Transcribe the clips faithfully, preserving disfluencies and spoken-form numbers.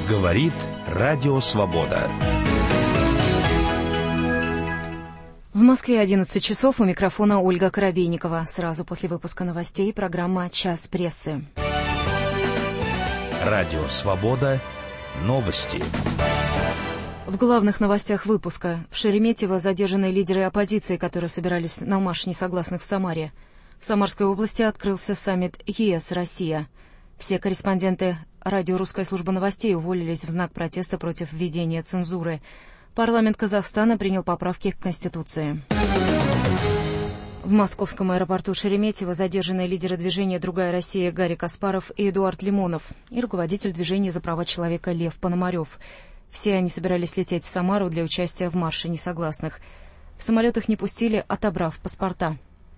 Говорит Радио Свобода. В Москве одиннадцать часов, у микрофона Ольга Коробейникова. Сразу после выпуска новостей программа «Час прессы». Радио Свобода. Новости. В главных новостях выпуска. В Шереметьево задержаны лидеры оппозиции, которые собирались на марш несогласных в Самаре. В Самарской области открылся саммит ЕС-Россия. Все корреспонденты радио «Русская служба новостей» уволились в знак протеста против введения цензуры. Парламент Казахстана принял поправки к Конституции. В московском аэропорту Шереметьево задержаны лидеры движения «Другая Россия» Гарри Каспаров и Эдуард Лимонов и руководитель движения за права человека Лев Пономарев. Все они собирались лететь в Самару для участия в марше несогласных. В самолет их не пустили, отобрав паспорта.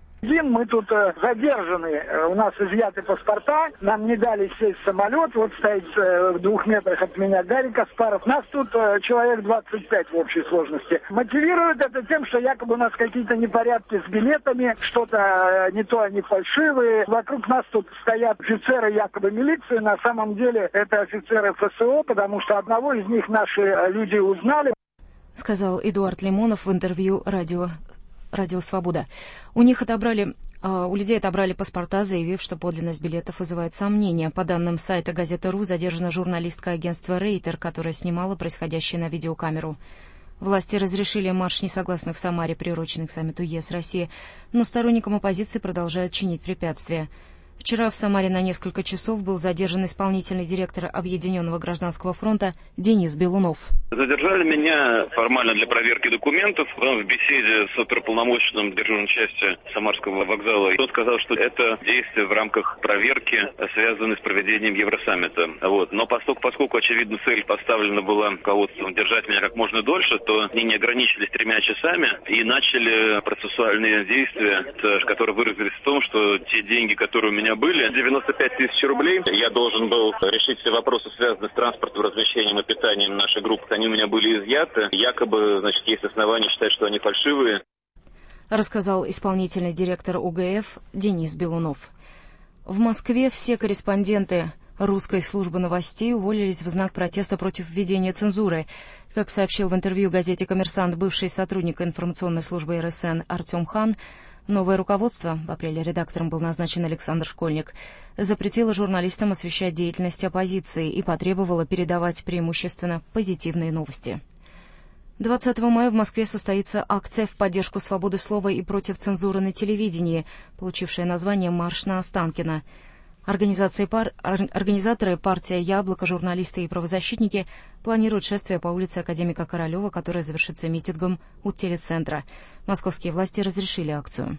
Мы тут э, задержаны, у нас изъяты паспорта, нам не дали сесть в самолет, вот стоит э, в двух метрах от меня Гарри Каспаров. Нас тут э, человек двадцать пять в общей сложности. Мотивируют это тем, что якобы у нас какие-то непорядки с билетами, что-то э, не то, они фальшивые. Вокруг нас тут стоят офицеры якобы милиции, на самом деле это офицеры эф эс о, потому что одного из них наши э, люди узнали. Сказал Эдуард Лимонов в интервью радио Радио «Свобода». У них отобрали, у людей отобрали паспорта, заявив, что подлинность билетов вызывает сомнения. По данным сайта «Газета.ру» задержана журналистка агентства «Рейтер», которая снимала происходящее на видеокамеру. Власти разрешили марш несогласных в Самаре, приуроченный к саммиту ЕС-Россия, но сторонникам оппозиции продолжают чинить препятствия. Вчера в Самаре на несколько часов был задержан исполнительный директор Объединенного гражданского фронта Денис Белунов. Задержали меня формально для проверки документов. В беседе с оперуполномоченным дежурной части Самарского вокзала он сказал, что это действие в рамках проверки, связанной с проведением Евросаммита. Вот. Но поскольку, поскольку, очевидно, цель поставлена была руководством держать меня как можно дольше, то они не ограничились тремя часами и начали процессуальные действия, которые выразились в том, что те деньги, которые у меня были, девяносто пять тысяч рублей. Я должен был решить все вопросы, связанные с транспортом, размещением и питанием нашей группы. Они у меня были изъяты. Якобы, значит, есть основания считать, что они фальшивые. Рассказал исполнительный директор о гэ эф Денис Белунов. В Москве все корреспонденты русской службы новостей уволились в знак протеста против введения цензуры. Как сообщил в интервью газете «Коммерсант» бывший сотрудник информационной службы эр эс эн Артем Хан, новое руководство, в апреле редактором был назначен Александр Школьник, запретило журналистам освещать деятельность оппозиции и потребовало передавать преимущественно позитивные новости. двадцатого мая в Москве состоится акция в поддержку свободы слова и против цензуры на телевидении, получившая название «Марш на Останкино». Организации пар... Организаторы, партия «Яблоко», журналисты и правозащитники планируют шествие по улице Академика Королева, которое завершится митингом у телецентра. Московские власти разрешили акцию.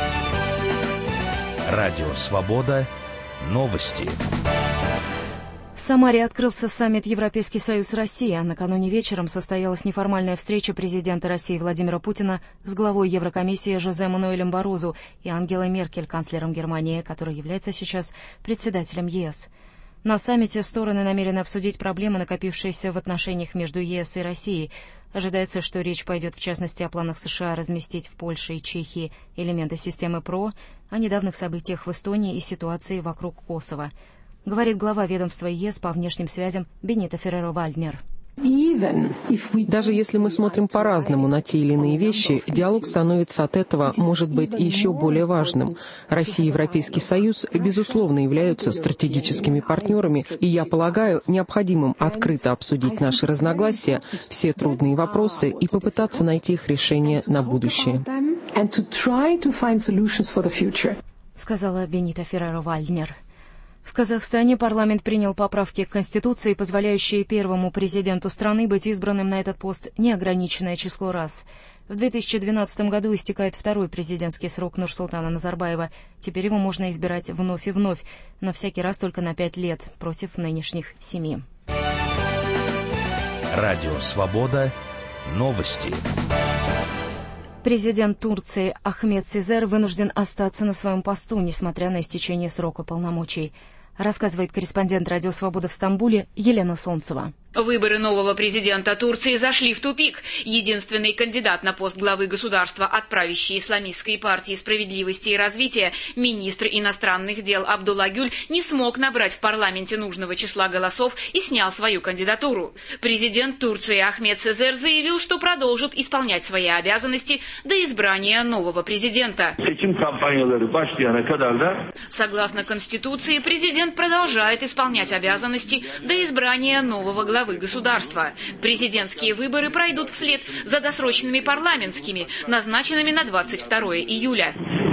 Радио «Свобода». Новости. В Самаре открылся саммит Европейский Союз-Россия. Накануне вечером состоялась неформальная встреча президента России Владимира Путина с главой Еврокомиссии Жозе Мануэлем Барозу и Ангелой Меркель, канцлером Германии, который является сейчас председателем ЕС. На саммите стороны намерены обсудить проблемы, накопившиеся в отношениях между ЕС и Россией. Ожидается, что речь пойдет в частности о планах США разместить в Польше и Чехии элементы системы ПРО, о недавних событиях в Эстонии и ситуации вокруг Косово. Говорит глава ведомства ЕС по внешним связям Бенито Ферреро-Вальднер. Даже если мы смотрим по-разному на те или иные вещи, диалог становится от этого, может быть, еще более важным. Россия и Европейский Союз, безусловно, являются стратегическими партнерами, и я полагаю, необходимым открыто обсудить наши разногласия, все трудные вопросы и попытаться найти их решение на будущее. Сказала Бенито Ферреро-Вальднер. В Казахстане парламент принял поправки к Конституции, позволяющие первому президенту страны быть избранным на этот пост неограниченное число раз. В две тысячи двенадцатом году истекает второй президентский срок Нурсултана Назарбаева. Теперь его можно избирать вновь и вновь, но всякий раз только на пять лет, против нынешних семи. Радио «Свобода». Новости. Президент Турции Ахмед Сизер вынужден остаться на своем посту, несмотря на истечение срока полномочий. рассказывает корреспондент «Радио Свобода» в Стамбуле Елена Солнцева. Выборы нового президента Турции зашли в тупик. Единственный кандидат на пост главы государства от правящей исламистской партии «Справедливости и развития», министр иностранных дел Абдулла Гюль, не смог набрать в парламенте нужного числа голосов и снял свою кандидатуру. Президент Турции Ахмед Сезер заявил, что продолжит исполнять свои обязанности до избрания нового президента. Согласно Конституции, президент продолжает исполнять обязанности до избрания нового главы государства. Президентские выборы пройдут вслед за досрочными парламентскими, назначенными на двадцать второе июля.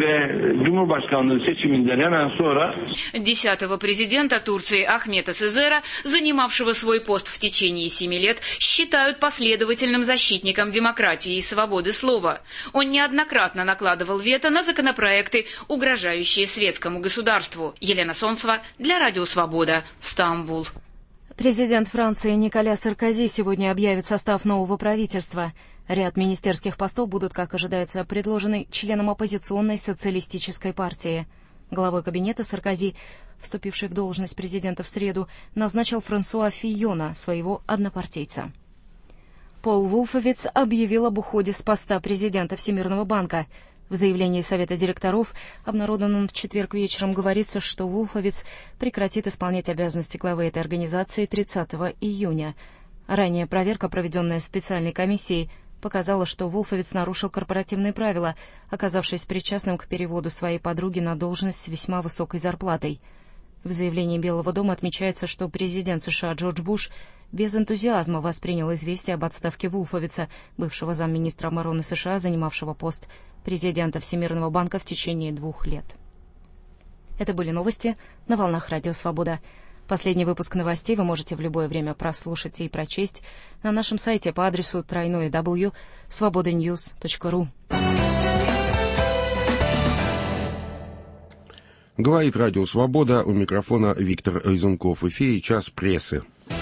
Десятого президента Турции Ахмета Сезера, занимавшего свой пост в течение семи лет, считают последовательным защитником демократии и свободы слова. Он неоднократно накладывал вето на законопроекты, угрожающие светскому государству. Елена Солнцева для Радио Свобода, Стамбул. Президент Франции Николя Саркози сегодня объявит состав нового правительства. Ряд министерских постов будут, как ожидается, предложены членам оппозиционной социалистической партии. Главой кабинета Саркози, вступивший в должность президента в среду, назначил Франсуа Фийона, своего однопартийца. Пол Вулфовиц объявил об уходе с поста президента Всемирного банка. В заявлении Совета директоров, обнародованном в четверг вечером, говорится, что Вулфовиц прекратит исполнять обязанности главы этой организации тридцатого июня. Ранее проверка, проведенная специальной комиссией, показала, что Вулфовиц нарушил корпоративные правила, оказавшись причастным к переводу своей подруги на должность с весьма высокой зарплатой. В заявлении Белого дома отмечается, что президент США Джордж Буш без энтузиазма воспринял известие об отставке Вулфовица, бывшего замминистра обороны США, занимавшего пост президента Всемирного банка в течение двух лет. Это были новости на волнах Радио Свобода. Последний выпуск новостей вы можете в любое время прослушать и прочесть на нашем сайте по адресу дабл ю дабл ю дабл ю точка свобода ньюс точка ру. Говорит Радио Свобода, у микрофона Виктор Изунков. В эфире «Час прессы».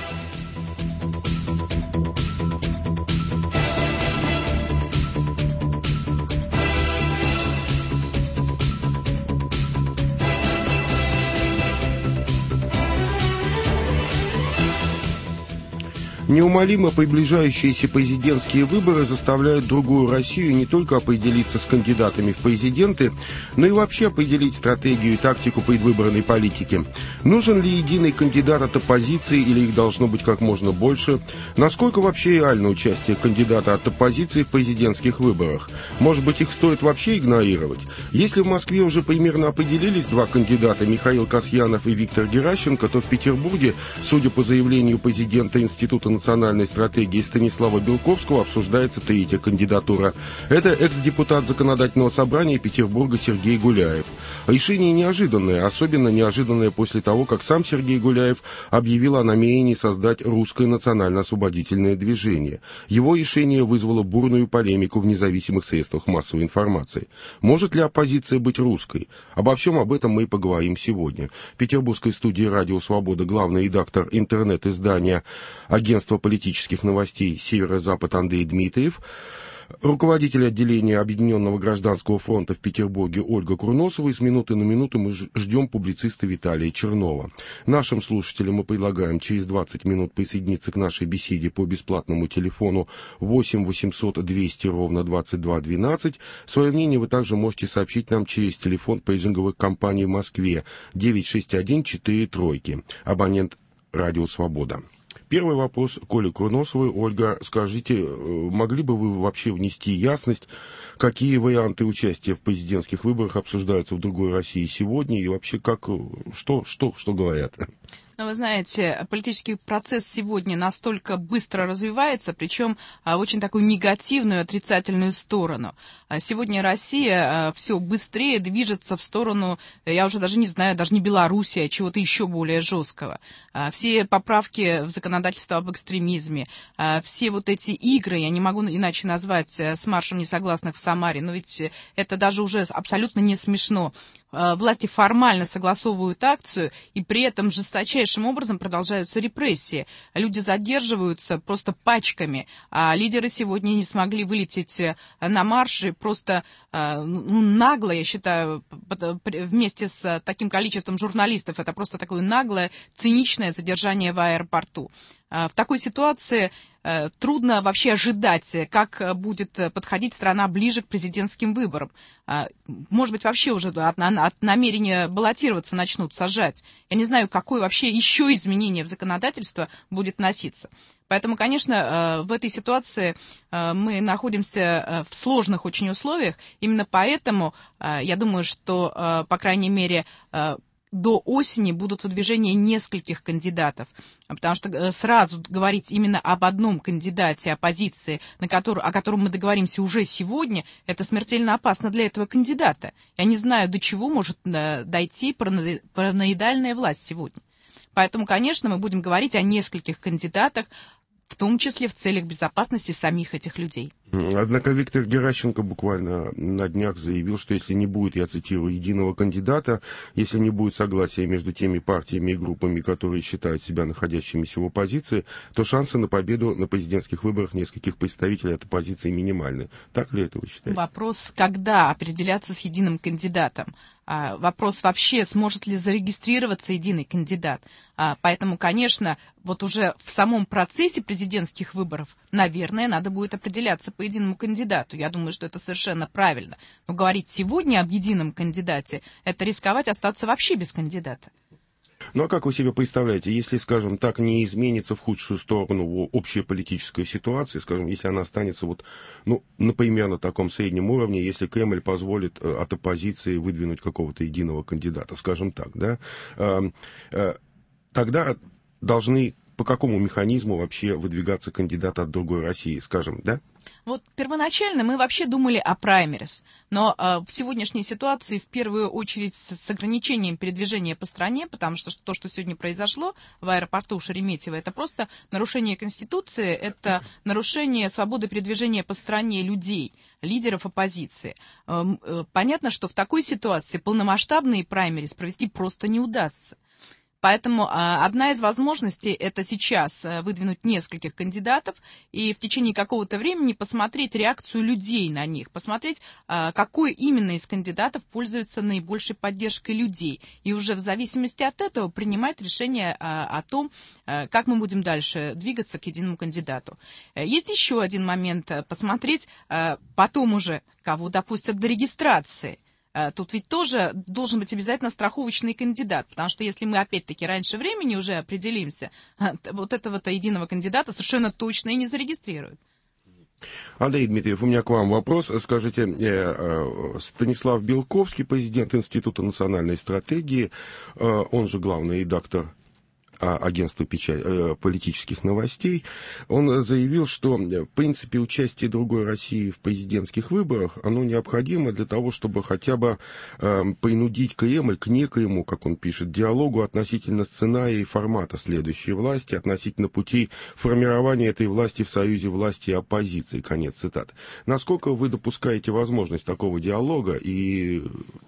Неумолимо приближающиеся президентские выборы заставляют другую Россию не только определиться с кандидатами в президенты, но и вообще определить стратегию и тактику предвыборной политики. Нужен ли единый кандидат от оппозиции или их должно быть как можно больше? Насколько вообще реально участие кандидата от оппозиции в президентских выборах? Может быть, их стоит вообще игнорировать? Если в Москве уже примерно определились два кандидата, Михаил Касьянов и Виктор Геращенко, то в Петербурге, судя по заявлению президента Института национальной стратегии Станислава Белковского, обсуждается третья кандидатура. Это экс-депутат Законодательного собрания Петербурга Сергей Гуляев. Решение неожиданное, особенно неожиданное после того, как сам Сергей Гуляев объявил о намерении создать русское национально-освободительное движение. Его решение вызвало бурную полемику в независимых средствах массовой информации. Может ли оппозиция быть русской? Обо всем об этом мы и поговорим сегодня. В петербургской студии «Радио Свобода» главный редактор интернет-издания Агентства политических новостей «Северо-Запад» Андрей Дмитриев, руководитель отделения Объединенного гражданского фронта в Петербурге Ольга Курносова, и с минуты на минуту мы ждем публициста Виталия Чернова. Нашим слушателям мы предлагаем через двадцать минут присоединиться к нашей беседе по бесплатному телефону восемь восемьсот двести ровно двадцать два двенадцать. Свое мнение вы также можете сообщить нам через телефон пейджинговой компании в Москве девять шесть один четыре тройки. Абонент «Радио Свобода». Первый вопрос к Оле Курносовой. Ольга, скажите, могли бы вы вообще внести ясность, какие варианты участия в президентских выборах обсуждаются в другой России сегодня, и вообще как, что, что, что говорят? Но вы знаете, политический процесс сегодня настолько быстро развивается, причем в очень такую негативную, отрицательную сторону. Сегодня Россия все быстрее движется в сторону, я уже даже не знаю, даже не Белоруссия, а чего-то еще более жесткого. Все поправки в законодательство об экстремизме, все вот эти игры, я не могу иначе назвать, с маршем несогласных в Самаре, но ведь это даже уже абсолютно не смешно. власти формально согласовывают акцию, и при этом жесточайшим образом продолжаются репрессии. Люди задерживаются просто пачками, а лидеры сегодня не смогли вылететь на марши просто ну, нагло, я считаю, вместе с таким количеством журналистов. Это просто такое наглое, циничное задержание в аэропорту. В такой ситуации трудно вообще ожидать, как будет подходить страна ближе к президентским выборам. Может быть, вообще уже от, от намерения баллотироваться начнут сажать. Я не знаю, какое вообще еще изменение в законодательство будет носиться. Поэтому, конечно, в этой ситуации мы находимся в сложных очень условиях. Именно поэтому я думаю, что, по крайней мере, до осени будут выдвижения нескольких кандидатов, потому что сразу говорить именно об одном кандидате оппозиции, на который, о котором мы договоримся уже сегодня, это смертельно опасно для этого кандидата. Я не знаю, до чего может дойти параноидальная власть сегодня. Поэтому, конечно, мы будем говорить о нескольких кандидатах, в том числе в целях безопасности самих этих людей. Однако Виктор Геращенко буквально на днях заявил, что если не будет, я цитирую, единого кандидата, если не будет согласия между теми партиями и группами, которые считают себя находящимися в оппозиции, то шансы на победу на президентских выборах нескольких представителей от оппозиции минимальны. Так ли это вы считаете? Вопрос, когда определяться с единым кандидатом. Вопрос вообще, сможет ли зарегистрироваться единый кандидат. Поэтому, конечно, вот уже в самом процессе президентских выборов, наверное, надо будет определяться по единому кандидату. Я думаю, что это совершенно правильно. Но говорить сегодня об едином кандидате, это рисковать остаться вообще без кандидата. Ну а как вы себе представляете, если, скажем так, не изменится в худшую сторону общая политическая ситуация, скажем, если она останется вот, ну, например, на таком среднем уровне, если Кремль позволит от оппозиции выдвинуть какого-то единого кандидата, скажем так, да, тогда должны по какому механизму вообще выдвигаться кандидаты от другой России, скажем, да? Вот первоначально мы вообще думали о праймерис, но э, в сегодняшней ситуации в первую очередь с, с ограничением передвижения по стране, потому что то, что сегодня произошло в аэропорту Шереметьево, это просто нарушение Конституции, это нарушение свободы передвижения по стране людей, лидеров оппозиции. Э, э, понятно, что в такой ситуации полномасштабные праймерис провести просто не удастся. Поэтому а, одна из возможностей это сейчас а, выдвинуть нескольких кандидатов и в течение какого-то времени посмотреть реакцию людей на них, посмотреть, а, какой именно из кандидатов пользуется наибольшей поддержкой людей. И уже в зависимости от этого принимать решение а, о том, а, как мы будем дальше двигаться к единому кандидату. Есть еще один момент. Посмотреть а, потом уже, кого допустят до регистрации. Тут ведь тоже должен быть обязательно страховочный кандидат, потому что если мы опять-таки раньше времени уже определимся, вот этого-то единого кандидата совершенно точно и не зарегистрируют. Андрей Дмитриев, у меня к вам вопрос. Скажите, Станислав Белковский, президент Института национальной стратегии, он же главный редактор агентства печать, политических новостей, он заявил, что, в принципе, участие другой России в президентских выборах, оно необходимо для того, чтобы хотя бы э, принудить Кремль к некоему, как он пишет, диалогу относительно сценария и формата следующей власти, относительно путей формирования этой власти в союзе власти и оппозиции. Конец цитаты. Насколько вы допускаете возможность такого диалога и...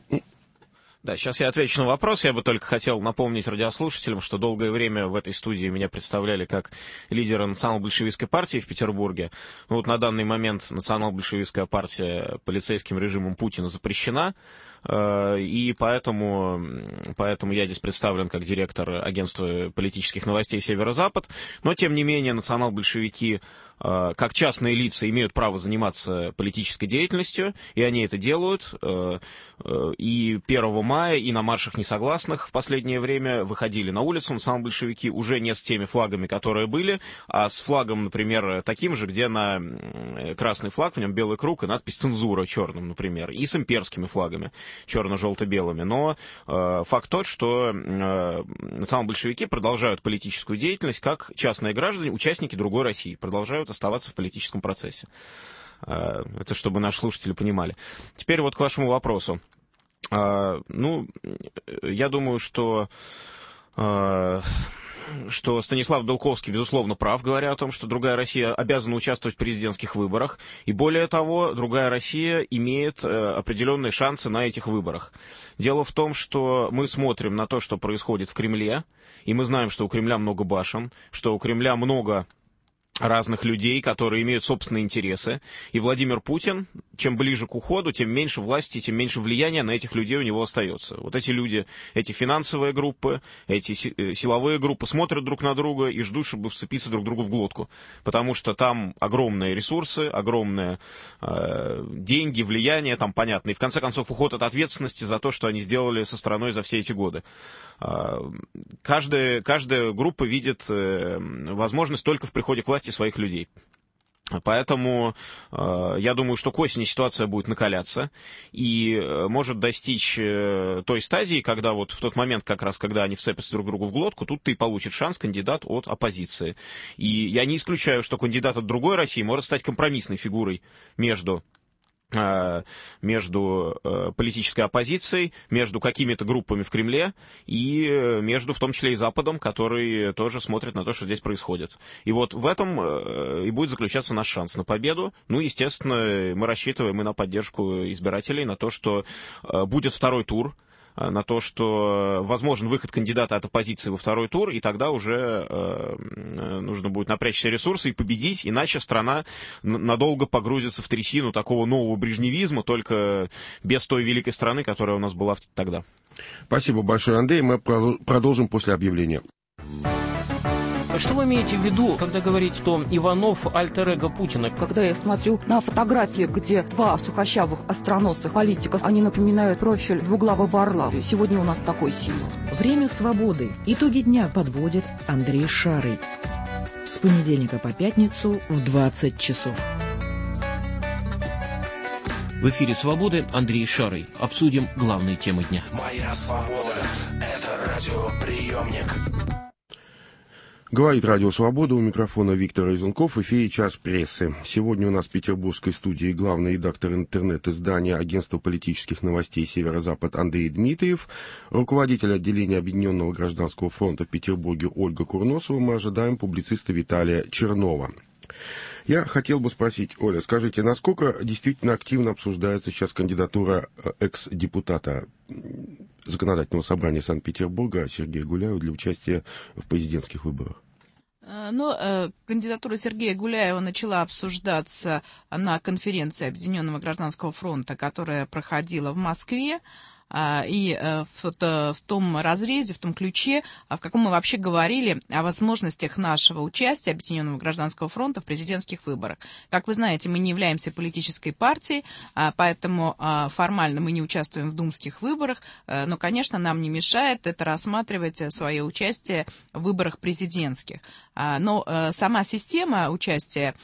Да, сейчас я отвечу на вопрос. Я бы только хотел напомнить радиослушателям, что долгое время в этой студии меня представляли как лидера национал-большевистской партии в Петербурге. Ну, вот на данный момент национал-большевистская партия полицейским режимом Путина запрещена, и поэтому, поэтому я здесь представлен как директор агентства политических новостей «Северо-Запад». Но, тем не менее, национал-большевики как частные лица имеют право заниматься политической деятельностью, и они это делают. И первого мая, и на маршах несогласных в последнее время выходили на улицу национал-большевики уже не с теми флагами, которые были, а с флагом, например, таким же, где на красный флаг, в нем белый круг и надпись «Цензура» черным, например, и с имперскими флагами черно-желто-белыми. Но э, факт тот, что э, национал-большевики продолжают политическую деятельность как частные граждане, участники другой России, продолжают оставаться в политическом процессе. Э, это чтобы наши слушатели понимали. Теперь вот к вашему вопросу. Э, ну, я думаю, что... Э, что Станислав Белковский, безусловно, прав, говоря о том, что другая Россия обязана участвовать в президентских выборах. И более того, другая Россия имеет определенные шансы на этих выборах. Дело в том, что мы смотрим на то, что происходит в Кремле, и мы знаем, что у Кремля много башен, что у Кремля много разных людей, которые имеют собственные интересы. И Владимир Путин, чем ближе к уходу, тем меньше власти, тем меньше влияния на этих людей у него остается. Вот эти люди, эти финансовые группы, эти силовые группы смотрят друг на друга и ждут, чтобы вцепиться друг другу в глотку. Потому что там огромные ресурсы, огромные э, деньги, влияние, там понятно. И в конце концов уход от ответственности за то, что они сделали со страной за все эти годы. Э, каждая, каждая группа видит э, возможность только в приходе к власти своих людей. Поэтому э, я думаю, что к осени ситуация будет накаляться и э, может достичь э, той стадии, когда вот в тот момент, как раз когда они вцепятся друг другу в глотку, тут-то и получит шанс кандидат от оппозиции. И я не исключаю, что кандидат от другой России может стать компромиссной фигурой между между политической оппозицией, между какими-то группами в Кремле и между, в том числе, и Западом, который тоже смотрит на то, что здесь происходит. И вот в этом и будет заключаться наш шанс на победу. Ну, естественно, мы рассчитываем и на поддержку избирателей, на то, что будет второй тур, на то, что возможен выход кандидата от оппозиции во второй тур, и тогда уже э, нужно будет напрячь все ресурсы и победить, иначе страна надолго погрузится в трясину такого нового брежневизма, только без той великой страны, которая у нас была тогда. Спасибо большое, Андрей. Мы продолжим после объявления. Что вы имеете в виду, когда говорите, что Иванов альтер-эго Путина? Когда я смотрю на фотографии, где два сухощавых остроносых политика, они напоминают профиль двуглавого орла. Сегодня у нас такой символ. Время свободы. Итоги дня подводит Андрей Шарый. С понедельника по пятницу в двадцать часов. В эфире «Свободы» Андрей Шарый. Обсудим главные темы дня. Моя свобода – это радиоприемник. Говорит Радио Свобода, у микрофона Виктор Изунков, в эфире «Час прессы». Сегодня у нас в петербургской студии главный редактор интернет-издания Агентства политических новостей «Северо-Запад» Андрей Дмитриев, руководитель отделения Объединенного гражданского фронта в Петербурге Ольга Курносова. Мы ожидаем публициста Виталия Чернова. Я хотел бы спросить, Оля, скажите, насколько действительно активно обсуждается сейчас кандидатура экс-депутата Законодательного собрания Санкт-Петербурга Сергея Гуляева для участия в президентских выборах? Но э, кандидатура Сергея Гуляева начала обсуждаться на конференции Объединенного гражданского фронта, которая проходила в Москве. И в, в том разрезе, в том ключе, в каком мы вообще говорили о возможностях нашего участия Объединенного гражданского фронта в президентских выборах. Как вы знаете, мы не являемся политической партией, поэтому формально мы не участвуем в думских выборах, но, конечно, нам не мешает это рассматривать свое участие в выборах президентских. Но сама система участия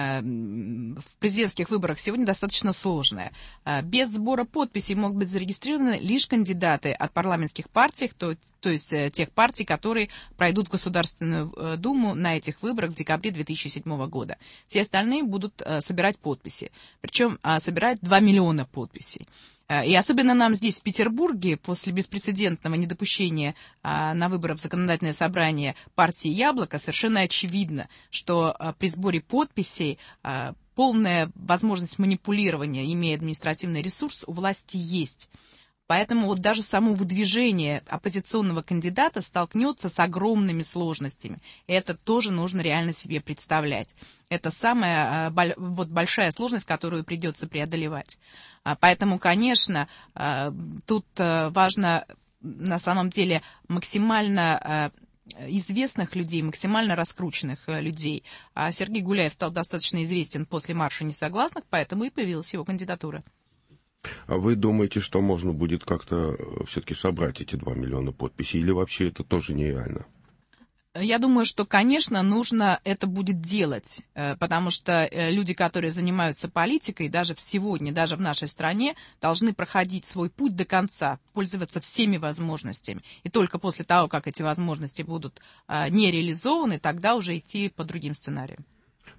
в президентских выборах сегодня достаточно сложная. Без сбора подписей могут быть зарегистрированы лишь кандидаты от парламентских партий, то, то есть тех партий, которые пройдут в Государственную Думу на этих выборах в декабре две тысячи седьмого года. Все остальные будут собирать подписи, причем собирать два миллиона подписей. И особенно нам здесь, в Петербурге, после беспрецедентного недопущения а, на выборы в законодательное собрание партии «Яблоко», совершенно очевидно, что а, при сборе подписей а, полная возможность манипулирования, имея административный ресурс, у власти есть. Поэтому вот даже само выдвижение оппозиционного кандидата столкнется с огромными сложностями. И это тоже нужно реально себе представлять. Это самая вот, большая сложность, которую придется преодолевать. Поэтому, конечно, тут важно на самом деле максимально известных людей, максимально раскрученных людей. А Сергей Гуляев стал достаточно известен после марша несогласных, поэтому и появилась его кандидатура. А вы думаете, что можно будет как-то все-таки собрать эти два миллиона подписей, или вообще это тоже нереально? Я думаю, что, конечно, нужно это будет делать, потому что люди, которые занимаются политикой, даже сегодня, даже в нашей стране, должны проходить свой путь до конца, пользоваться всеми возможностями. И только после того, как эти возможности будут не реализованы, тогда уже идти по другим сценариям.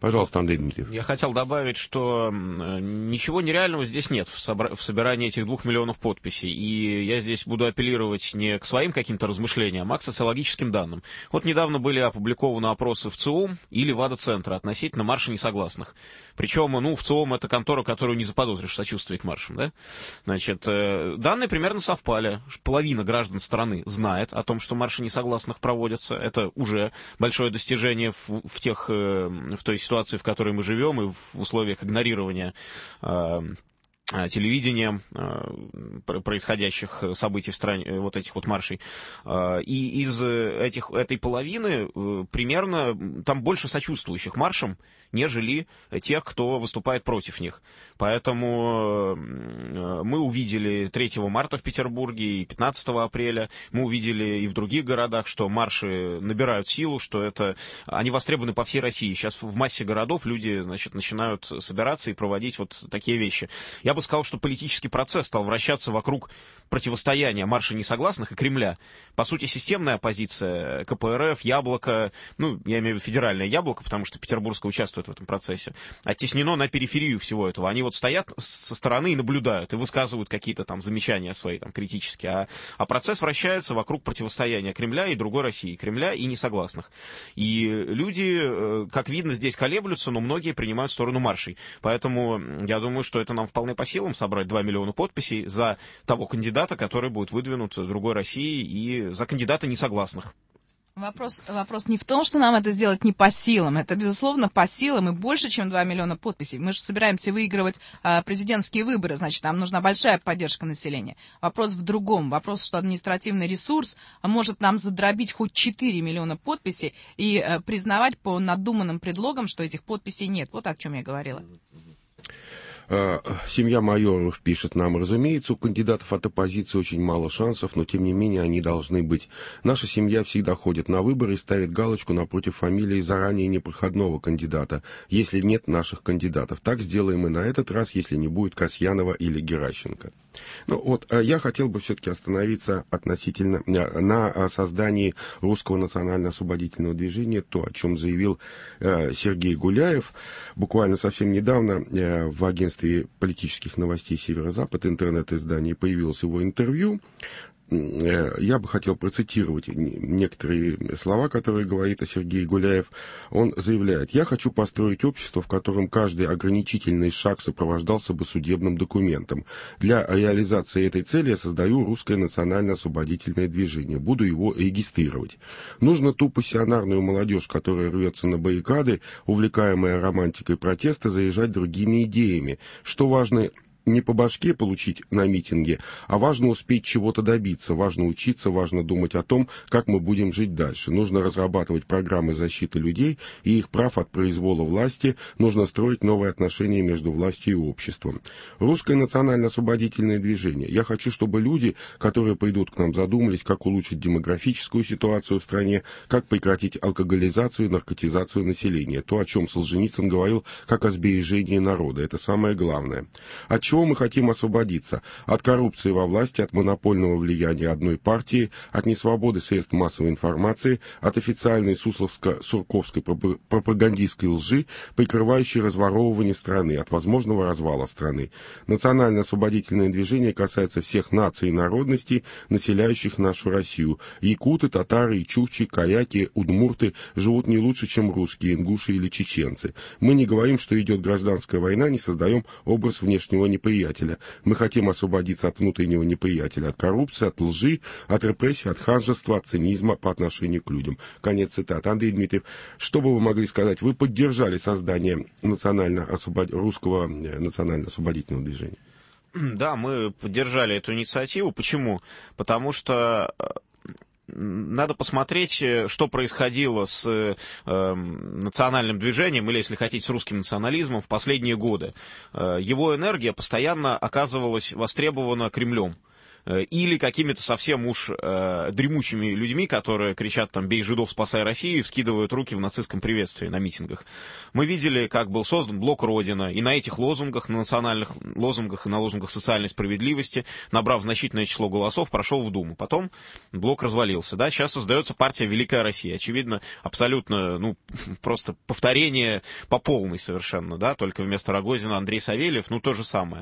Пожалуйста, Андрей Дмитриев. Я хотел добавить, что ничего нереального здесь нет в, собра... в собирании этих двух миллионов подписей. И я здесь буду апеллировать не к своим каким-то размышлениям, а к социологическим данным. Вот недавно были опубликованы опросы в ЦИОМ и Левада-центра относительно марша несогласных. Причем, ну, в ЦИОМ это контора, которую не заподозришь в сочувствии к маршам, да? Значит, данные примерно совпали. Половина граждан страны знает о том, что марши несогласных проводятся. Это уже большое достижение в, в тех, в той ситуации, в которой мы живем, и в условиях игнорирования э, телевидением э, происходящих событий в стране, вот этих вот маршей. Э, и из этих, этой половины э, примерно там больше сочувствующих маршам, нежели тех, кто выступает против них. Поэтому э, мы увидели третьего марта в Петербурге и пятнадцатого апреля, мы увидели и в других городах, что марши набирают силу, что это они востребованы по всей России. Сейчас в массе городов люди, значит, начинают собираться и проводить вот такие вещи. Я бы сказал, что политический процесс стал вращаться вокруг противостояния марша несогласных и Кремля. По сути, системная оппозиция, ка пэ эр эф, Яблоко, ну, я имею в виду федеральное Яблоко, потому что Петербургское участвует в этом процессе, оттеснено на периферию всего этого. Они вот стоят со стороны и наблюдают, и высказывают какие-то там замечания свои, там, критические. А, а процесс вращается вокруг противостояния Кремля и другой России, Кремля и несогласных. И люди, как видно, здесь колеблются, но многие принимают сторону маршей. Поэтому я думаю, что это нам вполне по силам собрать два миллиона подписей за того кандидата, который будет выдвинут другой России, и за кандидата несогласных. Вопрос, вопрос не в том, что нам это сделать не по силам. Это, безусловно, по силам и больше, чем два миллиона подписей. Мы же собираемся выигрывать а, президентские выборы, значит, нам нужна большая поддержка населения. Вопрос в другом. Вопрос, что административный ресурс может нам задробить хоть четыре миллиона подписей и а, признавать по надуманным предлогам, что этих подписей нет. Вот о чем я говорила. Семья Майоровых пишет нам: разумеется, у кандидатов от оппозиции очень мало шансов, но тем не менее они должны быть. Наша семья всегда ходит на выборы и ставит галочку напротив фамилии заранее непроходного кандидата, если нет наших кандидатов. Так сделаем и на этот раз, если не будет Касьянова или Геращенко. Ну вот, я хотел бы все-таки остановиться относительно на создании Русского национально-освободительного движения, то, о чем заявил Сергей Гуляев. Буквально совсем недавно в агентстве политических новостей «Северо-Запад», интернет-издании, появилось его интервью. Я бы хотел процитировать некоторые слова, которые говорит о Сергее Гуляев. Он заявляет: «Я хочу построить общество, в котором каждый ограничительный шаг сопровождался бы судебным документом. Для реализации этой цели я создаю Русское национально-освободительное движение. Буду его регистрировать. Нужно ту пассионарную молодежь, которая рвется на баррикады, увлекаемая романтикой протеста, заезжать другими идеями. Что важно, не по башке получить на митинге, а важно успеть чего-то добиться, важно учиться, важно думать о том, как мы будем жить дальше. Нужно разрабатывать программы защиты людей и их прав от произвола власти, нужно строить новые отношения между властью и обществом. Русское национально-освободительное движение. Я хочу, чтобы люди, которые придут к нам, задумались, как улучшить демографическую ситуацию в стране, как прекратить алкоголизацию и наркотизацию населения. То, о чем Солженицын говорил, как о сбережении народа. Это самое главное. От чего мы хотим освободиться? От коррупции во власти, от монопольного влияния одной партии, от несвободы средств массовой информации, от официальной сусловско-сурковской пропагандистской лжи, прикрывающей разворовывание страны, от возможного развала страны. Национально-освободительное движение касается всех наций и народностей, населяющих нашу Россию. Якуты, татары, чукчи, коряки, удмурты живут не лучше, чем русские, ингуши или чеченцы. Мы не говорим, что идет гражданская война, не создаем образ внешнего неприятеля. Мы хотим освободиться от внутреннего неприятеля, от коррупции, от лжи, от репрессий, от ханжества, от цинизма по отношению к людям». Конец цитаты. Андрей Дмитриев, что бы вы могли сказать? Вы поддержали создание национально освобод... русского национально-освободительного движения? Да, мы поддержали эту инициативу. Почему? Потому что надо посмотреть, что происходило с э, национальным движением, или, если хотите, с русским национализмом в последние годы. Э, его энергия постоянно оказывалась востребована Кремлем. или какими-то совсем уж э, дремучими людьми, которые кричат там «бей жидов, спасай Россию» и вскидывают руки в нацистском приветствии на митингах. Мы видели, как был создан блок «Родина», и на этих лозунгах, на национальных лозунгах и на лозунгах социальной справедливости, набрав значительное число голосов, прошел в Думу. Потом блок развалился. Да? Сейчас создается партия «Великая Россия». Очевидно, абсолютно, ну, просто повторение по полной совершенно, да, только вместо Рогозина Андрей Савельев, ну, то же самое.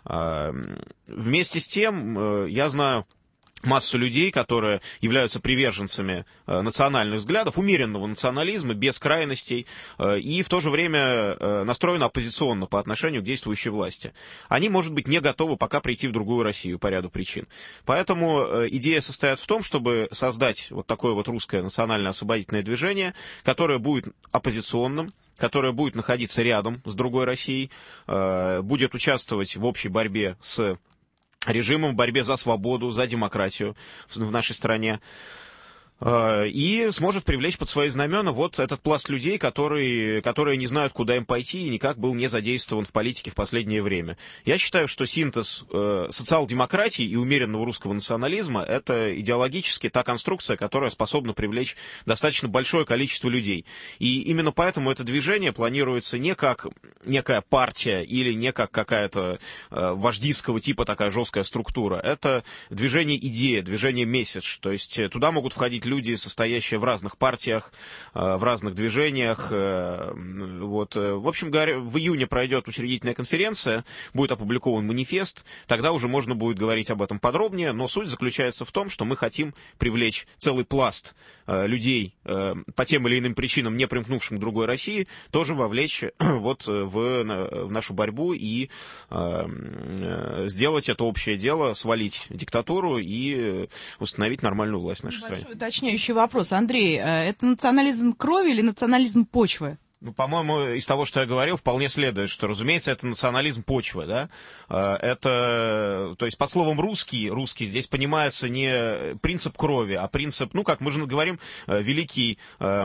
Вместе с тем, я знаю массу людей, которые являются приверженцами э, национальных взглядов, умеренного национализма, без крайностей, э, и в то же время э, настроены оппозиционно по отношению к действующей власти. Они, может быть, не готовы пока прийти в другую Россию по ряду причин. Поэтому э, идея состоит в том, чтобы создать вот такое вот русское национально-освободительное движение, которое будет оппозиционным, которое будет находиться рядом с другой Россией, э, будет участвовать в общей борьбе с режимом, в борьбе за свободу, за демократию в нашей стране. И сможет привлечь под свои знамена вот этот пласт людей, которые, которые не знают, куда им пойти, и никак был не задействован в политике в последнее время. Я считаю, что синтез э, социал-демократии и умеренного русского национализма — это идеологически та конструкция, которая способна привлечь достаточно большое количество людей. И именно поэтому это движение планируется не как некая партия или не как какая-то э, вождистского типа такая жесткая структура. Это движение-идея, движение-месседж. То есть туда могут входить люди, состоящие в разных партиях, в разных движениях. Вот. В общем говоря, в июне пройдет учредительная конференция, будет опубликован манифест, тогда уже можно будет говорить об этом подробнее, но суть заключается в том, что мы хотим привлечь целый пласт людей, по тем или иным причинам, не примкнувшим к другой России, тоже вовлечь вот в, в нашу борьбу и сделать это общее дело, свалить диктатуру и установить нормальную власть в нашей стране. Уточняющий вопрос. Андрей, это национализм крови или национализм почвы? Ну, по-моему, из того, что я говорил, вполне следует, что, разумеется, это национализм почвы, да? Это, то есть под словом «русский», «русский» здесь понимается не принцип крови, а принцип, ну, как мы же говорим, великий,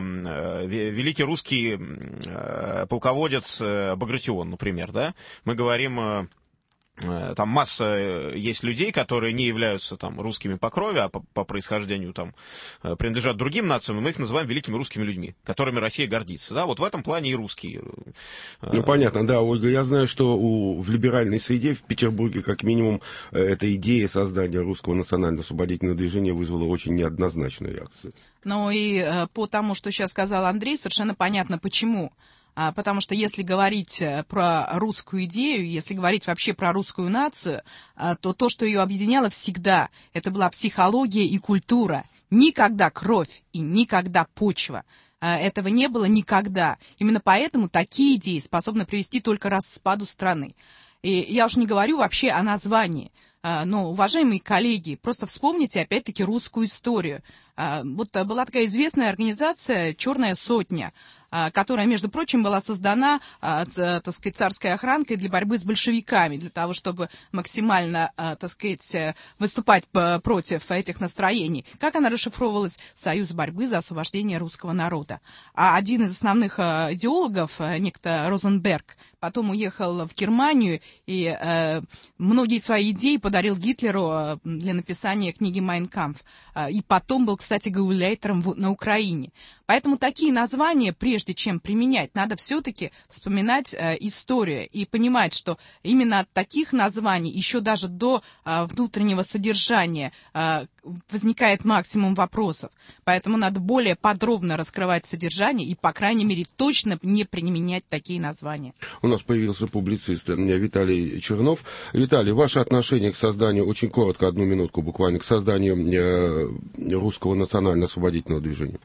великий русский полководец Багратион, например, да? Мы говорим... Там масса есть людей, которые не являются там русскими по крови, а по, по происхождению там принадлежат другим нациям, и мы их называем великими русскими людьми, которыми Россия гордится. Да, вот в этом плане и русские. Ну, понятно, да, Ольга, я знаю, что у, в либеральной среде в Петербурге, как минимум, эта идея создания русского национально-освободительного движения вызвала очень неоднозначную реакцию. Ну и по тому, что сейчас сказал Андрей, совершенно понятно, почему. Потому что если говорить про русскую идею, если говорить вообще про русскую нацию, то то, что ее объединяло всегда, это была психология и культура. Никогда кровь и никогда почва. Этого не было никогда. Именно поэтому такие идеи способны привести только к распаду страны. И я уж не говорю вообще о названии. Но, уважаемые коллеги, просто вспомните опять-таки русскую историю. Вот была такая известная организация «Черная сотня», которая, между прочим, была создана, так сказать, царской охранкой для борьбы с большевиками, для того, чтобы максимально, так сказать, выступать против этих настроений. Как она расшифровывалась? Союз борьбы за освобождение русского народа. А один из основных идеологов, некто Розенберг, потом уехал в Германию и многие свои идеи подарил Гитлеру для написания книги «Майн кампф». И потом был, кстати, гауляйтером на Украине. Поэтому такие названия, прежде чем применять, надо все-таки вспоминать э, историю и понимать, что именно от таких названий, еще даже до э, внутреннего содержания, э, возникает максимум вопросов. Поэтому надо более подробно раскрывать содержание и, по крайней мере, точно не применять такие названия. У нас появился публицист Виталий Чернов. Виталий, ваше отношение к созданию, очень коротко, одну минутку буквально, к созданию э, русского национально-освободительного движения.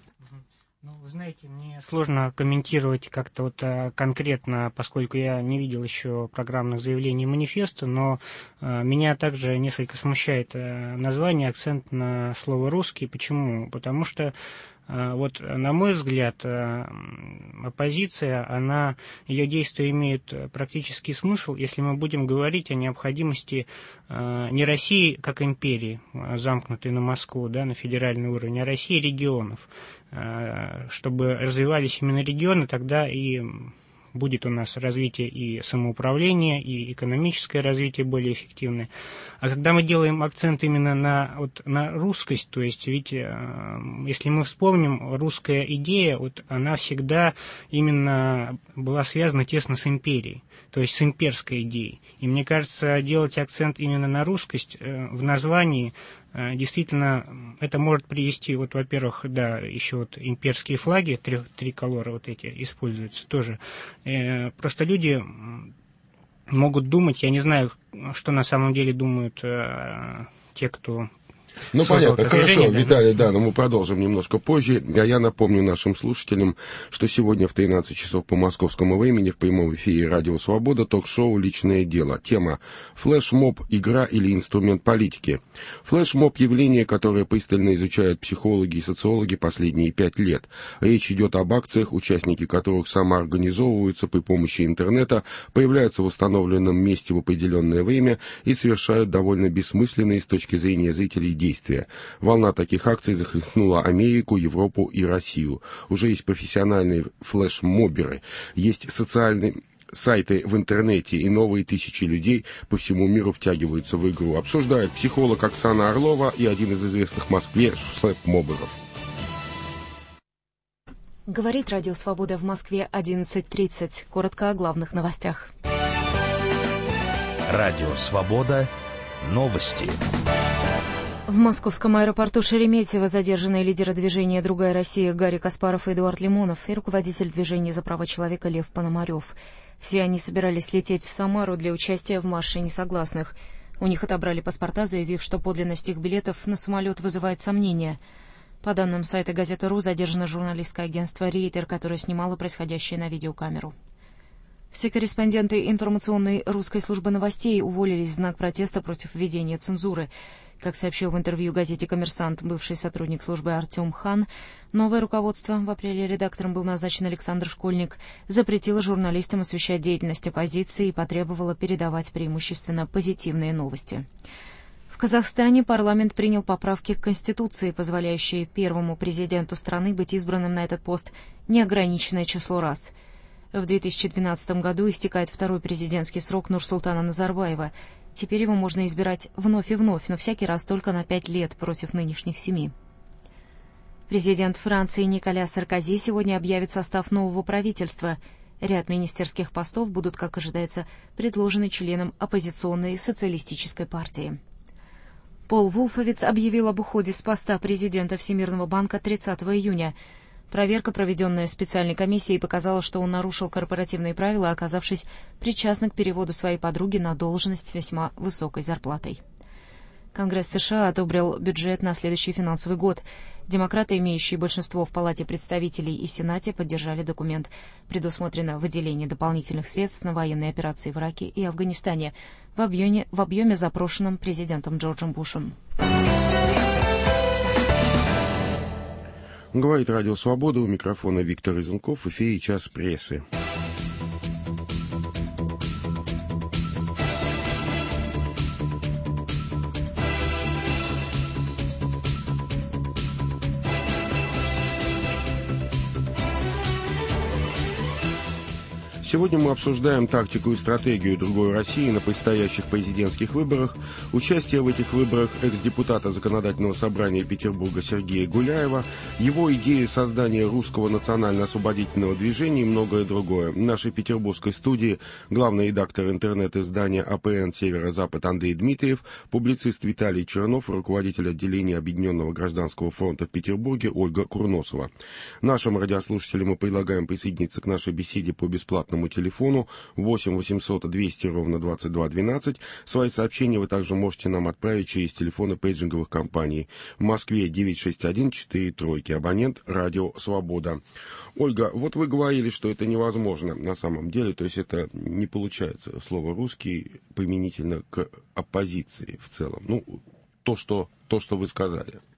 Вы знаете, мне сложно комментировать как-то вот а, конкретно, поскольку я не видел еще программных заявлений манифеста, но а, меня также несколько смущает а, название, акцент на слово «русский». Почему? Потому что а, вот, на мой взгляд, а, оппозиция, она, ее действия имеют практический смысл, если мы будем говорить о необходимости а, не России как империи, замкнутой на Москву, да, на федеральный уровень, а России регионов. Чтобы развивались именно регионы, тогда и будет у нас развитие и самоуправления, и экономическое развитие более эффективное. А когда мы делаем акцент именно на, вот, на русскость, то есть, видите, если мы вспомним, русская идея, вот, она всегда именно была связана тесно с империей, то есть с имперской идеей. И мне кажется, делать акцент именно на русскость в названии, действительно, это может привести, вот, во-первых, да, еще вот имперские флаги, три, триколоры вот эти используются тоже. Э, просто люди могут думать, я не знаю, что на самом деле думают э, те, кто... Ну, понятно. Хорошо, да? Виталий, да, но мы продолжим немножко позже. А я напомню нашим слушателям, что сегодня в тринадцать часов по московскому времени в прямом эфире «Радио Свобода» ток-шоу «Личное дело». Тема «Флешмоб. Игра или инструмент политики». Флешмоб – явление, которое пристально изучают психологи и социологи последние пять лет. Речь идет об акциях, участники которых самоорганизовываются при помощи интернета, появляются в установленном месте в определенное время и совершают довольно бессмысленные с точки зрения зрителей действия. Волна таких акций захлестнула Америку, Европу и Россию. Уже есть профессиональные флешмоберы, есть социальные сайты в интернете, и новые тысячи людей по всему миру втягиваются в игру. Обсуждают психолог Оксана Орлова и один из известных в Москве флешмоберов. Говорит Радио Свобода в Москве одиннадцать тридцать. Коротко о главных новостях. Радио Свобода. Новости. В московском аэропорту Шереметьево задержаны лидеры движения «Другая Россия» Гарри Каспаров и Эдуард Лимонов и руководитель движения за права человека Лев Пономарев. Все они собирались лететь в Самару для участия в марше несогласных. У них отобрали паспорта, заявив, что подлинность их билетов на самолет вызывает сомнения. По данным сайта «Газета.ру», задержано журналистское агентство «Рейтер», которое снимало происходящее на видеокамеру. Все корреспонденты информационной русской службы новостей уволились в знак протеста против введения цензуры. Как сообщил в интервью газете «Коммерсант» бывший сотрудник службы Артем Хан, новое руководство, в апреле редактором был назначен Александр Школьник, запретило журналистам освещать деятельность оппозиции и потребовало передавать преимущественно позитивные новости. В Казахстане парламент принял поправки к Конституции, позволяющие первому президенту страны быть избранным на этот пост неограниченное число раз. В две тысячи двенадцатом году истекает второй президентский срок Нурсултана Назарбаева. Теперь его можно избирать вновь и вновь, но всякий раз только на пять лет против нынешних семи. Президент Франции Николя Саркози сегодня объявит состав нового правительства. Ряд министерских постов будут, как ожидается, предложены членам оппозиционной социалистической партии. Пол Вулфовиц объявил об уходе с поста президента Всемирного банка тридцатого июня. Проверка, проведенная специальной комиссией, показала, что он нарушил корпоративные правила, оказавшись причастным к переводу своей подруги на должность с весьма высокой зарплатой. Конгресс США одобрил бюджет на следующий финансовый год. Демократы, имеющие большинство в Палате представителей и Сенате, поддержали документ. Предусмотрено выделение дополнительных средств на военные операции в Ираке и Афганистане в объеме, в объеме запрошенном президентом Джорджем Бушем. Говорит Радио Свобода, у микрофона Виктор Изунков, в эфире «Час прессы». Сегодня мы обсуждаем тактику и стратегию другой России на предстоящих президентских выборах, участие в этих выборах экс-депутата Законодательного собрания Петербурга Сергея Гуляева, его идею создания русского национально-освободительного движения и многое другое. В нашей петербургской студии главный редактор интернет-издания АПН «Северо-Запад» Андрей Дмитриев, публицист Виталий Чернов, руководитель отделения Объединенного гражданского фронта в Петербурге Ольга Курносова. Нашим радиослушателям мы предлагаем присоединиться к нашей беседе по бесплатному телефону восемь восемьсот двести ровно двадцать два двенадцать. Свои сообщения вы также можете нам отправить через телефоны пейджинговых компаний. В Москве девять шесть один четыре тройки. Абонент «Радио Свобода». Ольга, вот вы говорили, что это невозможно на самом деле, то есть это не получается слово «русский» применительно к оппозиции в целом. Ну, то, что, то, что вы сказали.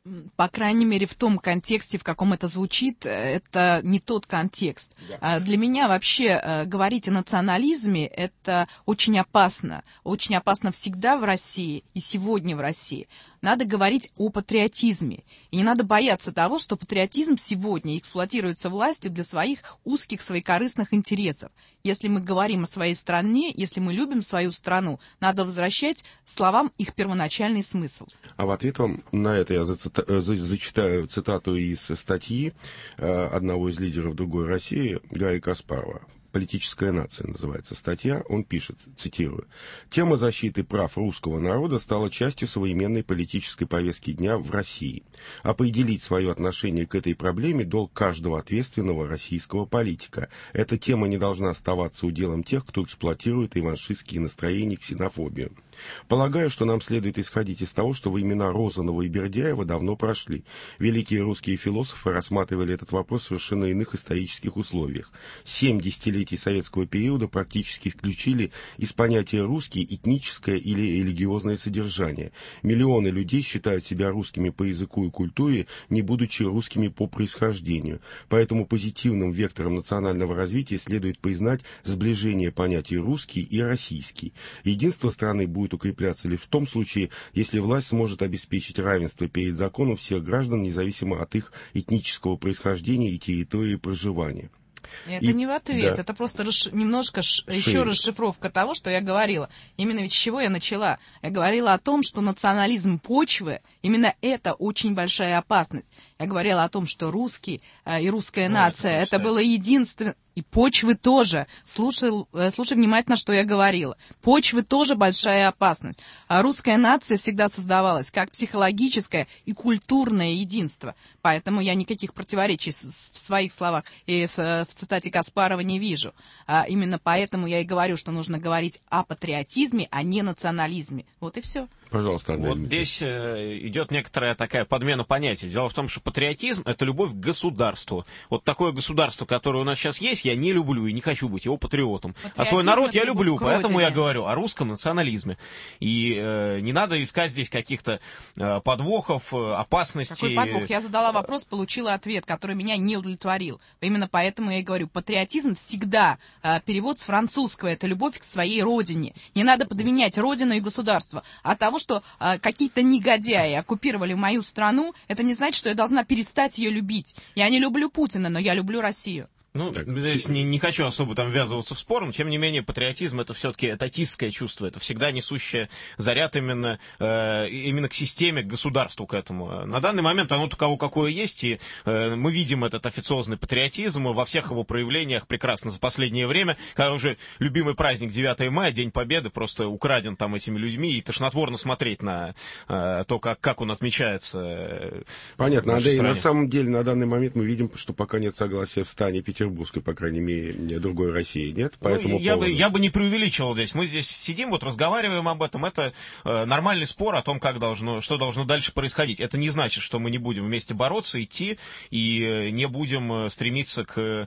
По крайней мере, в том контексте, в каком это звучит, это не тот контекст. Да. Для меня вообще говорить о национализме — это очень опасно. Очень опасно всегда в России и сегодня в России. Надо говорить о патриотизме. И не надо бояться того, что патриотизм сегодня эксплуатируется властью для своих узких, своекорыстных интересов. Если мы говорим о своей стране, если мы любим свою страну, надо возвращать словам их первоначальный смысл. А в ответ вам на это я зацита... зачитаю цитату из статьи одного из лидеров другой России, Гарри Каспарова. «Политическая нация» называется статья. Он пишет, цитирую: «Тема защиты прав русского народа стала частью современной политической повестки дня в России. Определить свое отношение к этой проблеме — долг каждого ответственного российского политика. Эта тема не должна оставаться уделом тех, кто эксплуатирует реваншистские настроения и ксенофобию. Полагаю, что нам следует исходить из того, что времена Розанова и Бердяева давно прошли. Великие русские философы рассматривали этот вопрос в совершенно иных исторических условиях. Семь десятилетий советского периода практически исключили из понятия «русский» этническое или религиозное содержание. Миллионы людей считают себя русскими по языку и культуре, не будучи русскими по происхождению. Поэтому позитивным вектором национального развития следует признать сближение понятий «русский» и «российский». Единство страны будет укрепляться лишь в том случае, если власть сможет обеспечить равенство перед законом всех граждан, независимо от их этнического происхождения и территории проживания». Это и, не в ответ, да. это просто расш... немножко ш... еще расшифровка того, что я говорила. Именно ведь с чего я начала? Я говорила о том, что национализм почвы, именно это очень большая опасность. Я говорила о том, что русский э, и русская ну, нация, это, это было единственное... И почвы тоже. Слушай, слушай внимательно, что я говорила. Почвы тоже большая опасность. А русская нация всегда создавалась как психологическое и культурное единство. Поэтому я никаких противоречий в своих словах и в, в цитате Каспарова не вижу. А именно поэтому я и говорю, что нужно говорить о патриотизме, а не национализме. Вот и все. Пожалуйста, Андрей. Вот здесь э, идет некоторая такая подмена понятий. Дело в том, что патриотизм — это любовь к государству. Вот такое государство, которое у нас сейчас есть, я не люблю и не хочу быть его патриотом. Патриотизм — а свой народ я люблю, поэтому я говорю о русском национализме. И э, не надо искать здесь каких-то э, подвохов, опасностей. Какой подвох? Я задала вопрос, получила ответ, который меня не удовлетворил. Именно поэтому я и говорю, патриотизм всегда, э, перевод с французского, это любовь к своей родине. Не надо подменять родину и государство. От того, что э, какие-то негодяи оккупировали мою страну, это не значит, что я должна перестать ее любить. Я не люблю Путина, но я люблю Россию. Ну, здесь не, не хочу особо там ввязываться в спор, но тем не менее патриотизм — это все-таки этатистское чувство, это всегда несущее заряд именно, э, именно к системе, к государству, к этому. На данный момент оно у кого какое есть, и э, мы видим этот официозный патриотизм во всех его проявлениях прекрасно за последнее время, когда уже любимый праздник девятое мая, День Победы, просто украден там этими людьми, и тошнотворно смотреть на э, то, как, как он отмечается. Понятно, Андрей, на самом деле на данный момент мы видим, что пока нет согласия в стане Петербурга, Петербургской, по крайней мере, другой России нет. По ну, этому я, поводу. бы, я бы не преувеличивал здесь. Мы здесь сидим, вот разговариваем об этом. Это э, нормальный спор о том, как должно, что должно дальше происходить. Это не значит, что мы не будем вместе бороться, идти и э, не будем стремиться к, э,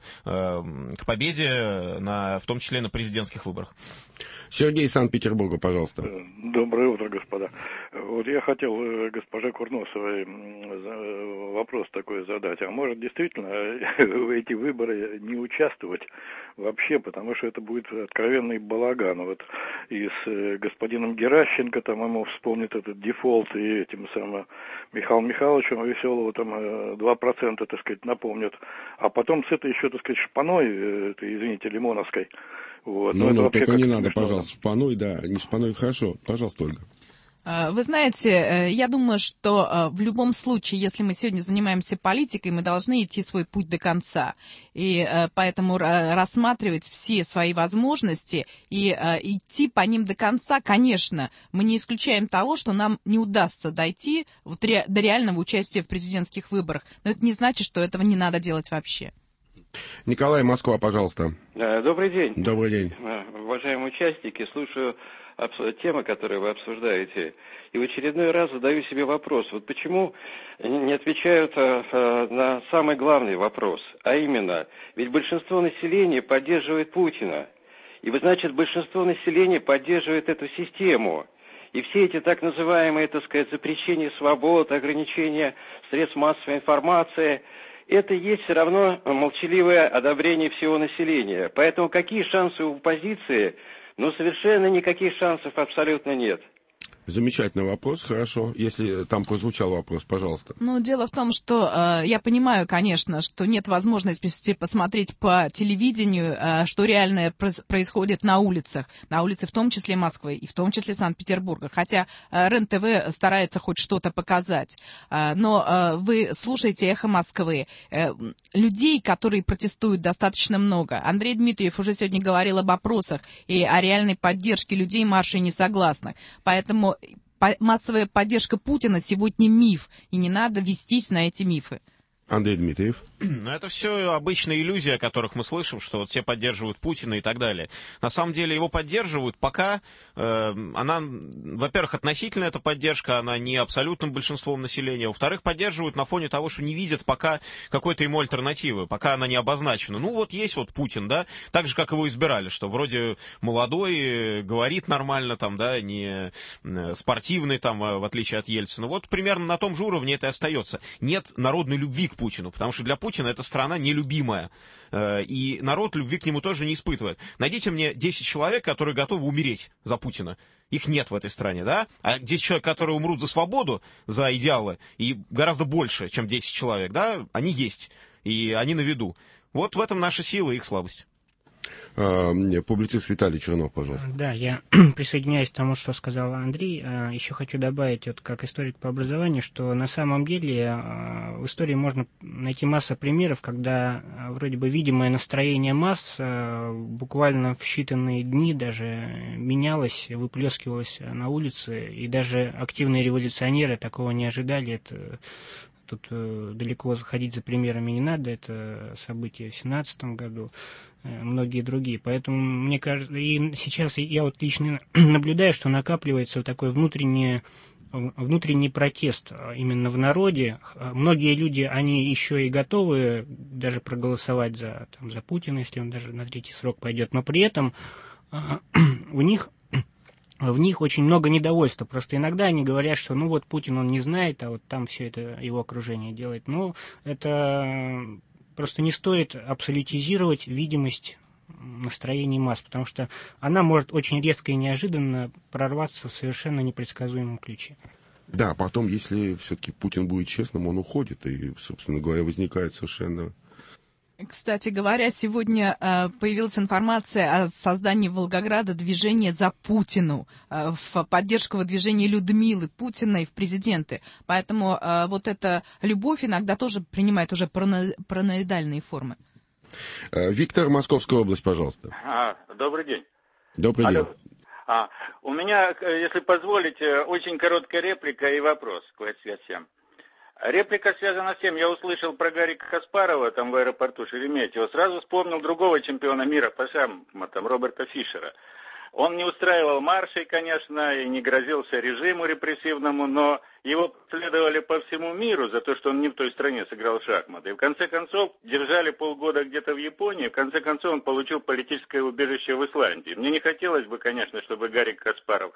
к победе, на, в том числе на президентских выборах. Сергей из Санкт-Петербурга, пожалуйста. Доброе утро, господа. Вот я хотел госпоже Курносовой вопрос такой задать. А может действительно в эти выборы не участвовать вообще, потому что это будет откровенный балаган. Вот и с господином Геращенко, там ему вспомнит этот дефолт, и этим самым Михаилом Михайловичем Веселого там два процента, так сказать, напомнят. А потом с этой еще, так сказать, шпаной, это, извините, Лимоновской. Вот. Ну, ну, только не надо, пожалуйста, шпаной, да, не шпаной, хорошо. Пожалуйста, Ольга. Вы знаете, я думаю, что в любом случае, если мы сегодня занимаемся политикой, мы должны идти свой путь до конца. И поэтому рассматривать все свои возможности и идти по ним до конца, конечно, мы не исключаем того, что нам не удастся дойти до реального участия в президентских выборах. Но это не значит, что этого не надо делать вообще. Николай, Москва, пожалуйста. Добрый день. Добрый день. Уважаемые участники, слушаю темы, которые вы обсуждаете, и в очередной раз задаю себе вопрос. Вот почему не отвечают а, на самый главный вопрос, а именно, ведь большинство населения поддерживает Путина, и, значит, большинство населения поддерживает эту систему. И все эти так называемые, так сказать, запрещения свобод, ограничения средств массовой информации, это есть все равно молчаливое одобрение всего населения. Поэтому какие шансы у оппозиции? Ну, совершенно никаких шансов абсолютно нет. Замечательный вопрос, хорошо. Если там прозвучал вопрос, пожалуйста. Ну, дело в том, что э, я понимаю, конечно, что нет возможности посмотреть по телевидению, э, что реально происходит на улицах. На улице в том числе Москвы и в том числе Санкт-Петербурга. Хотя э, РЕН-ТВ старается хоть что-то показать. Э, но э, вы слушаете «Эхо Москвы». Э, людей, которые протестуют, достаточно много. Андрей Дмитриев уже сегодня говорил об опросах и о реальной поддержке людей маршей несогласных. Поэтому массовая поддержка Путина сегодня миф, и не надо вестись на эти мифы. Андрей Дмитриев. Ну, это все обычная иллюзия, о которых мы слышим, что вот все поддерживают Путина и так далее. На самом деле его поддерживают, пока э, она, во-первых, относительно эта поддержка, она не абсолютным большинством населения, во-вторых, поддерживают на фоне того, что не видят пока какой-то ему альтернативы, пока она не обозначена. Ну, вот есть вот Путин, да, так же, как его избирали, что вроде молодой, говорит нормально, там, да, не спортивный, там, в отличие от Ельцина. Вот примерно на том же уровне это и остается. Нет народной любви к Путину, потому что для Путина эта страна нелюбимая, и народ любви к нему тоже не испытывает. Найдите мне десять человек, которые готовы умереть за Путина. Их нет в этой стране, да? А десять человек, которые умрут за свободу, за идеалы, и гораздо больше, чем десять человек, да, они есть, и они на виду. Вот в этом наша сила и их слабость. Публицист Виталий Чернов, пожалуйста. Да, я присоединяюсь к тому, что сказал Андрей. Еще хочу добавить, вот как историк по образованию, что на самом деле в истории можно найти массу примеров, когда вроде бы видимое настроение масс буквально в считанные дни даже менялось, выплескивалось на улице, и даже активные революционеры такого не ожидали. Это тут далеко заходить за примерами не надо, это события в семнадцатом году, многие другие. Поэтому, мне кажется, и сейчас я вот лично наблюдаю, что накапливается такой внутренний, внутренний протест именно в народе. Многие люди, они еще и готовы даже проголосовать за, там, за Путина, если он даже на третий срок пойдет, но при этом у них в них очень много недовольства. Просто иногда они говорят, что ну вот Путин он не знает, а вот там все это его окружение делает. Но это просто не стоит абсолютизировать видимость настроений масс, потому что она может очень резко и неожиданно прорваться в совершенно непредсказуемом ключе. Да, потом, если все-таки Путин будет честным, он уходит, и, собственно говоря, возникает совершенно... Кстати говоря, сегодня э, появилась информация о создании Волгограда движения «За Путину», э, в поддержку выдвижения Людмилы Путиной в президенты. Поэтому э, вот эта любовь иногда тоже принимает уже параноидальные формы. Виктор, Московская область, пожалуйста. А, добрый день. Добрый Алло. день. А, у меня, если позволите, очень короткая реплика и вопрос к всем. Реплика связана с тем, я услышал про Гарика Каспарова там в аэропорту Шереметьево, сразу вспомнил другого чемпиона мира по шахматам, Роберта Фишера. Он не устраивал маршей, конечно, и не грозился режиму репрессивному, но его следовали по всему миру за то, что он не в той стране сыграл в шахматы. И в конце концов держали полгода где-то в Японии, в конце концов он получил политическое убежище в Исландии. Мне не хотелось бы, конечно, чтобы Гарик Каспаров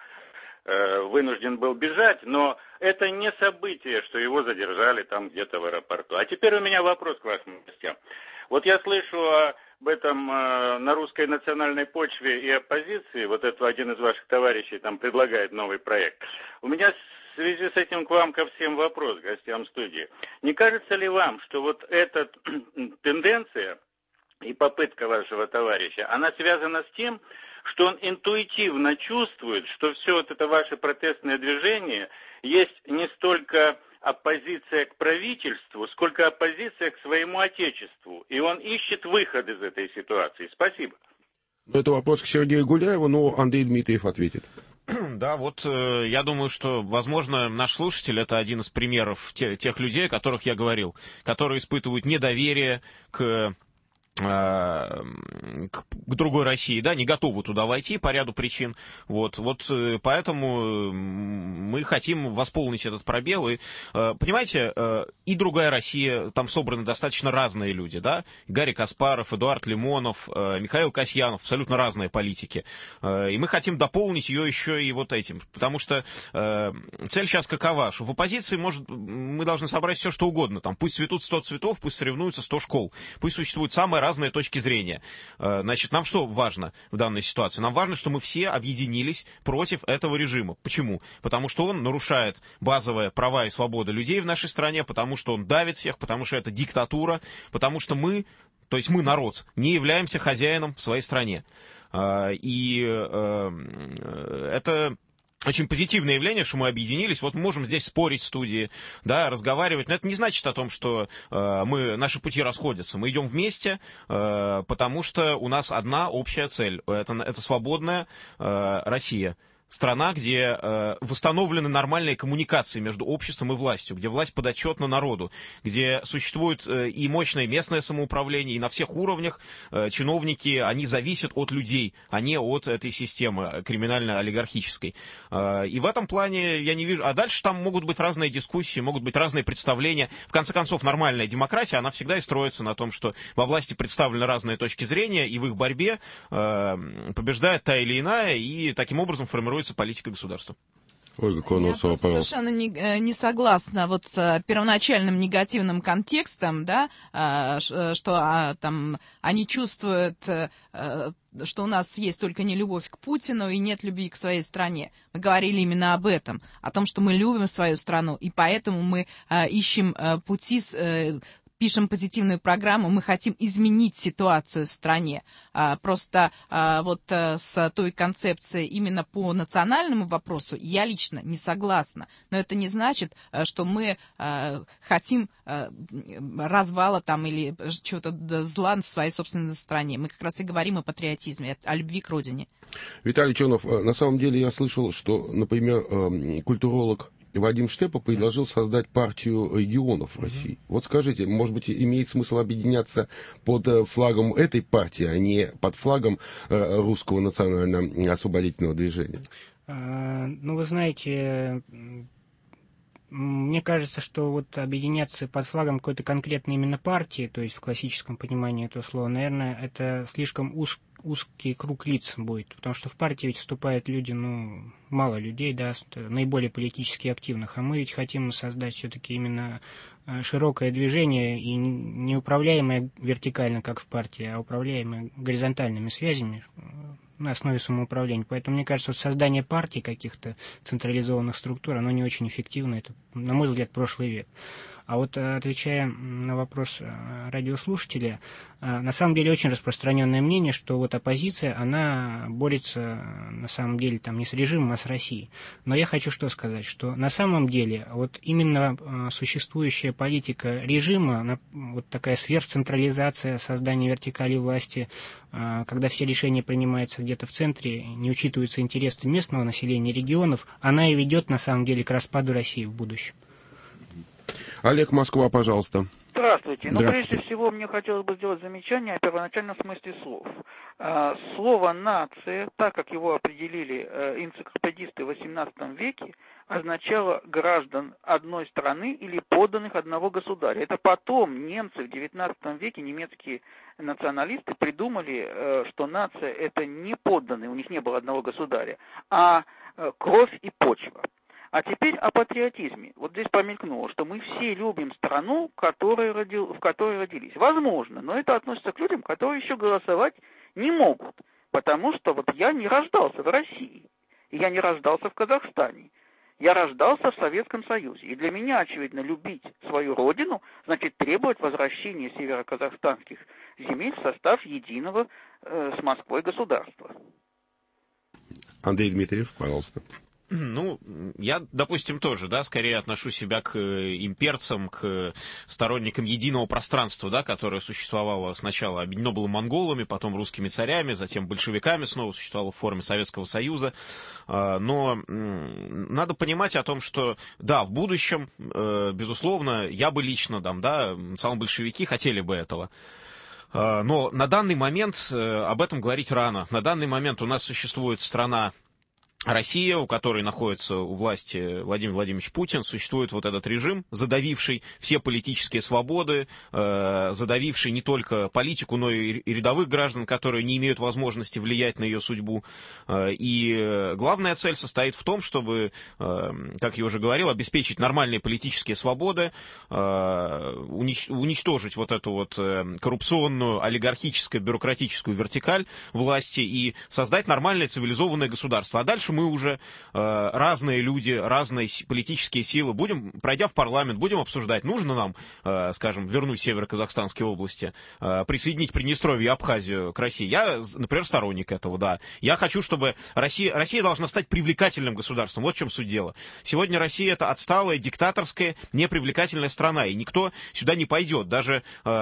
вынужден был бежать, но это не событие, что его задержали там где-то в аэропорту. А теперь у меня вопрос к вашим гостям. Вот я слышу об этом на русской национальной почве и оппозиции, вот это один из ваших товарищей там предлагает новый проект. У меня в связи с этим к вам ко всем вопрос, гостям студии. Не кажется ли вам, что вот эта тенденция и попытка вашего товарища, она связана с тем, что он интуитивно чувствует, что все вот это ваше протестное движение есть не столько оппозиция к правительству, сколько оппозиция к своему отечеству. И он ищет выход из этой ситуации. Спасибо. Это вопрос к Сергею Гуляеву, но Андрей Дмитриев ответит. Да, вот э, я думаю, что, возможно, наш слушатель — это один из примеров те, тех людей, о которых я говорил, которые испытывают недоверие к к другой России, да, не готовы туда войти по ряду причин. Вот, вот поэтому мы хотим восполнить этот пробел. И, понимаете, и другая Россия, там собраны достаточно разные люди, да. Гарри Каспаров, Эдуард Лимонов, Михаил Касьянов, абсолютно разные политики. И мы хотим дополнить ее еще и вот этим. Потому что цель сейчас какова? Что в оппозиции может, мы должны собрать все, что угодно. Там, пусть цветут сто цветов, пусть соревнуются сто школ. Пусть существует самая разные точки зрения. Значит, нам что важно в данной ситуации? Нам важно, что мы все объединились против этого режима. Почему? Потому что он нарушает базовые права и свободы людей в нашей стране, потому что он давит всех, потому что это диктатура, потому что мы, то есть мы, народ, не являемся хозяином в своей стране. И это... очень позитивное явление, что мы объединились. Вот мы можем здесь спорить в студии, да, разговаривать. Но это не значит о том, что э, мы, наши пути расходятся. Мы идем вместе, э, потому что у нас одна общая цель. Это, это свободная э, Россия. Страна, где э, восстановлены нормальные коммуникации между обществом и властью, где власть подотчетна народу, где существует э, и мощное местное самоуправление, и на всех уровнях э, чиновники, они зависят от людей, а не от этой системы криминально-олигархической. Э, и в этом плане я не вижу... А дальше там могут быть разные дискуссии, могут быть разные представления. В конце концов, нормальная демократия, она всегда и строится на том, что во власти представлены разные точки зрения, и в их борьбе э, побеждает та или иная, и таким образом формируется политика государства. Ольга Курносова, я совершенно не, не согласна вот с первоначальным негативным контекстом, да, что там они чувствуют, что у нас есть только нелюбовь к Путину и нет любви к своей стране. Мы говорили именно об этом, о том, что мы любим свою страну, и поэтому мы ищем пути, пишем позитивную программу, мы хотим изменить ситуацию в стране. Просто вот с той концепцией именно по национальному вопросу я лично не согласна. Но это не значит, что мы хотим развала там или чего-то зла в своей собственной стране. Мы как раз и говорим о патриотизме, о любви к родине. Виталий Чернов, на самом деле я слышал, что, например, культуролог Вадим Штепа предложил создать партию регионов в России. Mm-hmm. Вот скажите, может быть, имеет смысл объединяться под флагом этой партии, а не под флагом русского национально-освободительного движения? А, ну, вы знаете, мне кажется, что вот объединяться под флагом какой-то конкретной именно партии, то есть в классическом понимании этого слова, наверное, это слишком узко. узкий круг лиц будет, потому что в партии ведь вступают люди, ну, мало людей, да, наиболее политически активных, а мы ведь хотим создать все-таки именно широкое движение и не управляемое вертикально, как в партии, а управляемое горизонтальными связями на основе самоуправления. Поэтому, мне кажется, создание партий каких-то централизованных структур, оно не очень эффективно, это, на мой взгляд, прошлый век. А вот отвечая на вопрос радиослушателя, на самом деле очень распространенное мнение, что вот оппозиция, она борется на самом деле там не с режимом, а с Россией. Но я хочу что сказать, что на самом деле вот именно существующая политика режима, вот такая сверхцентрализация, создание вертикали власти, когда все решения принимаются где-то в центре, не учитываются интересы местного населения, регионов, она и ведет на самом деле к распаду России в будущем. Олег, Москва, пожалуйста. Здравствуйте. Ну, Здравствуйте. прежде всего, мне хотелось бы сделать замечание о первоначальном смысле слов. Слово «нация», так как его определили энциклопедисты в восемнадцатом веке, означало граждан одной страны или подданных одного государя. Это потом немцы в девятнадцатом веке, немецкие националисты, придумали, что нация – это не подданные, у них не было одного государя, а кровь и почва. А теперь о патриотизме. Вот здесь промелькнуло, что мы все любим страну, которой родил, в которой родились. Возможно, но это относится к людям, которые еще голосовать не могут. Потому что вот я не рождался в России, и я не рождался в Казахстане. Я рождался в Советском Союзе. И для меня, очевидно, любить свою родину, значит требовать возвращения североказахстанских земель в состав единого э, с Москвой государства. Андрей Дмитриев, пожалуйста. Ну, я, допустим, тоже, да, скорее отношу себя к имперцам, к сторонникам единого пространства, да, которое существовало сначала, объединено было монголами, потом русскими царями, затем большевиками, снова существовало в форме Советского Союза. Но надо понимать о том, что, да, в будущем, безусловно, я бы лично, там, да, национал-большевики хотели бы этого. Но на данный момент об этом говорить рано. На данный момент у нас существует страна Россия, у которой находится у власти Владимир Владимирович Путин, существует вот этот режим, задавивший все политические свободы, э, задавивший не только политику, но и рядовых граждан, которые не имеют возможности влиять на ее судьбу. Э, и главная цель состоит в том, чтобы, э, как я уже говорил, обеспечить нормальные политические свободы, э, унич- уничтожить вот эту вот коррупционную, олигархическую, бюрократическую вертикаль власти и создать нормальное цивилизованное государство. А дальше мы уже э, разные люди, разные политические силы, будем, пройдя в парламент, будем обсуждать, нужно нам, э, скажем, вернуть северо-казахстанские области, э, присоединить Приднестровье и Абхазию к России. Я, например, сторонник этого, да. Я хочу, чтобы Россия, Россия должна стать привлекательным государством. Вот в чем суть дела. Сегодня Россия — это отсталая, диктаторская, непривлекательная страна, и никто сюда не пойдет. Даже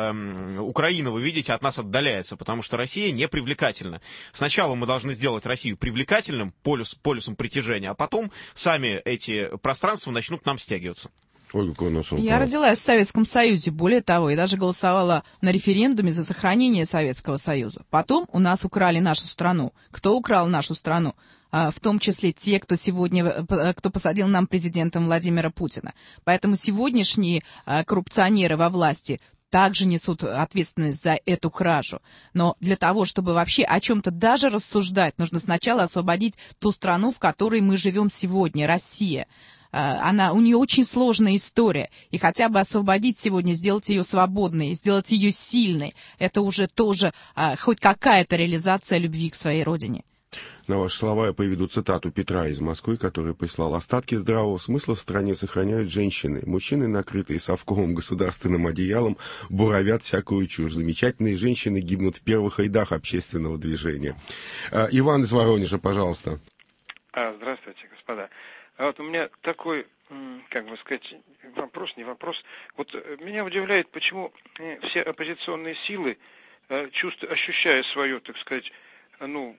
э, Украина, вы видите, от нас отдаляется, потому что Россия непривлекательна. Сначала мы должны сделать Россию привлекательным, полюс полюсом притяжения, а потом сами эти пространства начнут к нам стягиваться. Ольга Курносова. Я родилась в Советском Союзе, более того, я даже голосовала на референдуме за сохранение Советского Союза. Потом у нас украли нашу страну. Кто украл нашу страну? В том числе те, кто сегодня, кто посадил нам президентом Владимира Путина. Поэтому сегодняшние коррупционеры во власти также несут ответственность за эту кражу. Но для того, чтобы вообще о чем-то даже рассуждать, нужно сначала освободить ту страну, в которой мы живем сегодня, Россия. Она, у нее очень сложная история. И хотя бы освободить сегодня, сделать ее свободной, сделать ее сильной, это уже тоже а, хоть какая-то реализация любви к своей родине. На ваши слова я приведу цитату Петра из Москвы, который прислал: «Остатки здравого смысла в стране сохраняют женщины. Мужчины, накрытые совковым государственным одеялом, буравят всякую чушь. Замечательные женщины гибнут в первых рядах общественного движения». А, Иван из Воронежа, пожалуйста. А, здравствуйте, господа. А вот у меня такой, как бы сказать, вопрос, не вопрос. Вот меня удивляет, почему все оппозиционные силы, чувствуя, ощущая свою, так сказать, ну,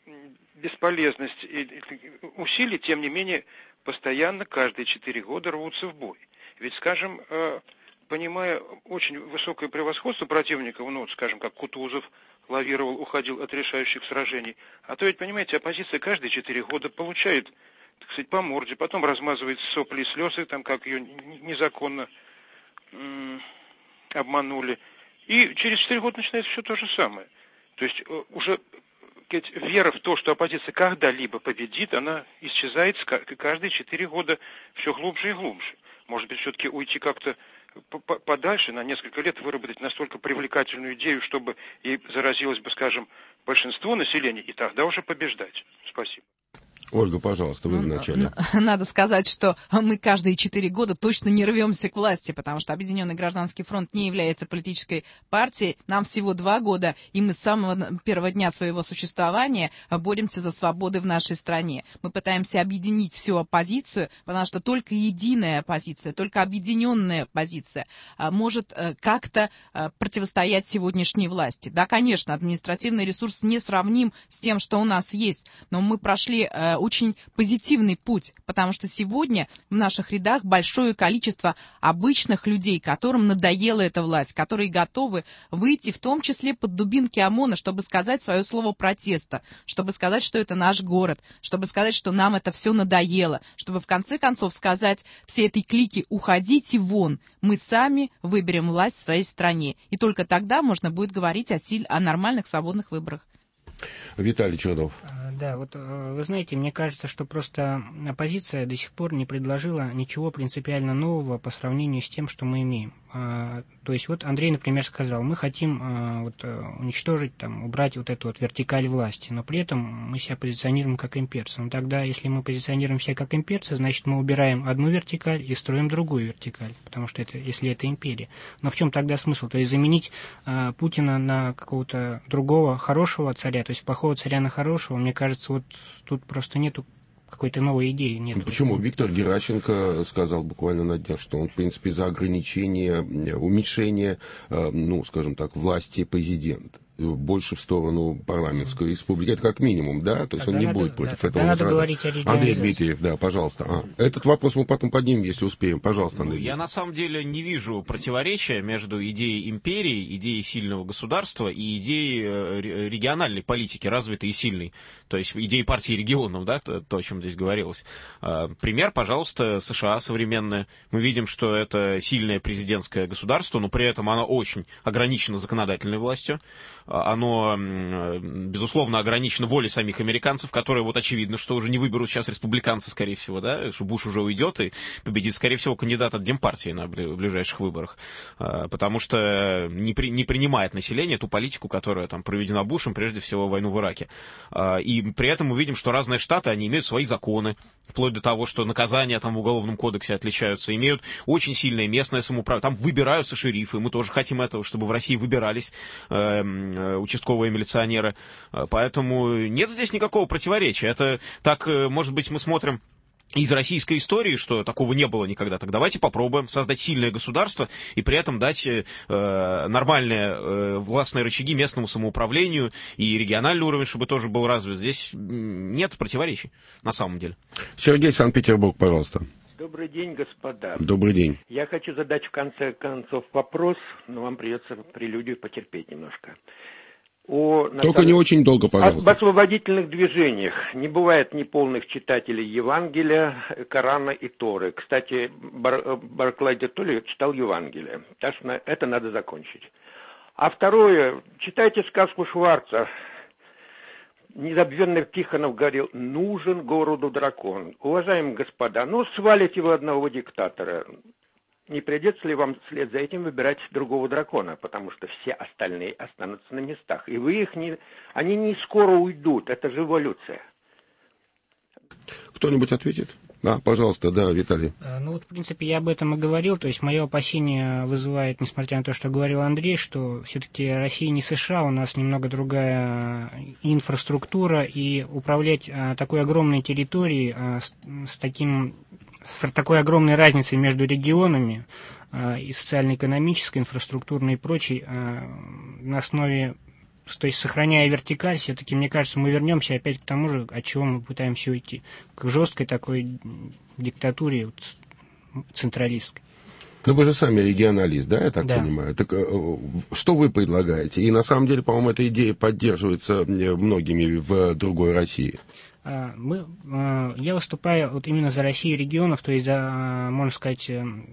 бесполезность и усилий, тем не менее, постоянно, каждые четыре года рвутся в бой. Ведь, скажем, понимая очень высокое превосходство противников, ну, вот, скажем, как Кутузов лавировал, уходил от решающих сражений, а то ведь, понимаете, оппозиция каждые четыре года получает, так сказать, по морде, потом размазывает сопли и слезы, там, как ее незаконно м- обманули. И через четыре года начинается все то же самое. То есть уже вера в то, что оппозиция когда-либо победит, она исчезает каждые четыре года все глубже и глубже. Может быть, все-таки уйти как-то подальше, на несколько лет выработать настолько привлекательную идею, чтобы ей заразилось бы, скажем, большинство населения, и тогда уже побеждать. Спасибо. Ольга, пожалуйста, вы вначале. Надо сказать, что мы каждые четыре года точно не рвемся к власти, потому что Объединенный гражданский фронт не является политической партией. Нам всего два года, и мы с самого первого дня своего существования боремся за свободы в нашей стране. Мы пытаемся объединить всю оппозицию, потому что только единая оппозиция, только объединенная оппозиция может как-то противостоять сегодняшней власти. Да, конечно, административный ресурс не сравним с тем, что у нас есть, но мы прошли очень позитивный путь, потому что сегодня в наших рядах большое количество обычных людей, которым надоела эта власть, которые готовы выйти в том числе под дубинки ОМОНа, чтобы сказать свое слово протеста, чтобы сказать, что это наш город, чтобы сказать, что нам это все надоело, чтобы в конце концов сказать всей этой клике: уходите вон, мы сами выберем власть в своей стране. И только тогда можно будет говорить о, силь... о нормальных свободных выборах. Виталий Чернов. Да, вот вы знаете, мне кажется, что просто оппозиция до сих пор не предложила ничего принципиально нового по сравнению с тем, что мы имеем. То есть вот Андрей, например, сказал: мы хотим вот уничтожить, там, убрать вот эту вот вертикаль власти, но при этом мы себя позиционируем как имперцы. Но тогда, если мы позиционируем себя как имперцы, значит, мы убираем одну вертикаль и строим другую вертикаль, потому что это, если это империя. Но в чем тогда смысл? То есть заменить а, Путина на какого-то другого хорошего царя, то есть плохого царя на хорошего, мне кажется, вот тут просто нету какой-то новой идеи. Нет. Ну, почему? Виктор Геращенко сказал буквально на днях, что он, в принципе, за ограничение, уменьшение, ну, скажем так, власти президента. больше в сторону парламентской республики. Это как минимум, да? То есть тогда он не надо, будет против да, этого. Надо говорить о Андрей Дмитриев, да, пожалуйста. А, этот вопрос мы потом поднимем, если успеем. Пожалуйста, Андрей. Ну, я на самом деле не вижу противоречия между идеей империи, идеей сильного государства и идеей региональной политики, развитой и сильной. То есть идеей партии регионов, да, то, то, о чем здесь говорилось. Пример, пожалуйста, США современная. Мы видим, что это сильное президентское государство, но при этом оно очень ограничено законодательной властью. Оно, безусловно, ограничено волей самих американцев, которые, вот очевидно, что уже не выберут сейчас республиканцы, скорее всего, да, что Буш уже уйдет и победит, скорее всего, кандидат от Демпартии на ближайших выборах, потому что не, при, не принимает население ту политику, которая там проведена Бушем, прежде всего, войну в Ираке. И при этом мы видим, что разные штаты, они имеют свои законы, вплоть до того, что наказания там в Уголовном кодексе отличаются, имеют очень сильное местное самоуправление, там выбираются шерифы, мы тоже хотим этого, чтобы в России выбирались участковые милиционеры. Поэтому нет здесь никакого противоречия. Это так, может быть, мы смотрим из российской истории, что такого не было никогда. Так давайте попробуем создать сильное государство и при этом дать э, нормальные э, властные рычаги местному самоуправлению и региональный уровень, чтобы тоже был развит. Здесь нет противоречий на самом деле. Сергей, Санкт-Петербург, пожалуйста. Добрый день, господа. Добрый день. Я хочу задать в конце концов вопрос, но вам придется прелюдию потерпеть немножко. О, Только самом... не очень долго, пожалуйста. Об освободительных движениях. Не бывает неполных читателей Евангелия, Корана и Торы. Кстати, Бар... Барклай де Толли читал Евангелие. Так что это надо закончить. А второе, читайте сказку Шварца. Незабвенный Тихонов говорил, нужен городу дракон. Уважаемые господа, ну свалите вы одного диктатора. Не придется ли вам вслед за этим выбирать другого дракона, потому что все остальные останутся на местах. И вы их не... Они не скоро уйдут, это же эволюция. Кто-нибудь ответит? Да, пожалуйста, да, Виталий. Ну вот, в принципе, я об этом и говорил, то есть мое опасение вызывает, несмотря на то, что говорил Андрей, что все-таки Россия не США, у нас немного другая инфраструктура, и управлять такой огромной территорией с, с таким... с такой огромной разницей между регионами э, и социально-экономической, инфраструктурной и прочей, э, на основе, то есть сохраняя вертикаль, все-таки, мне кажется, мы вернемся опять к тому же, от чего мы пытаемся уйти, к жесткой такой диктатуре вот, централистской. Ну, вы же сами регионалист, да, я так да. понимаю? Так что вы предлагаете? И на самом деле, по-моему, эта идея поддерживается многими в другой России. Мы, я выступаю вот именно за Россию регионов, то есть за, можно сказать,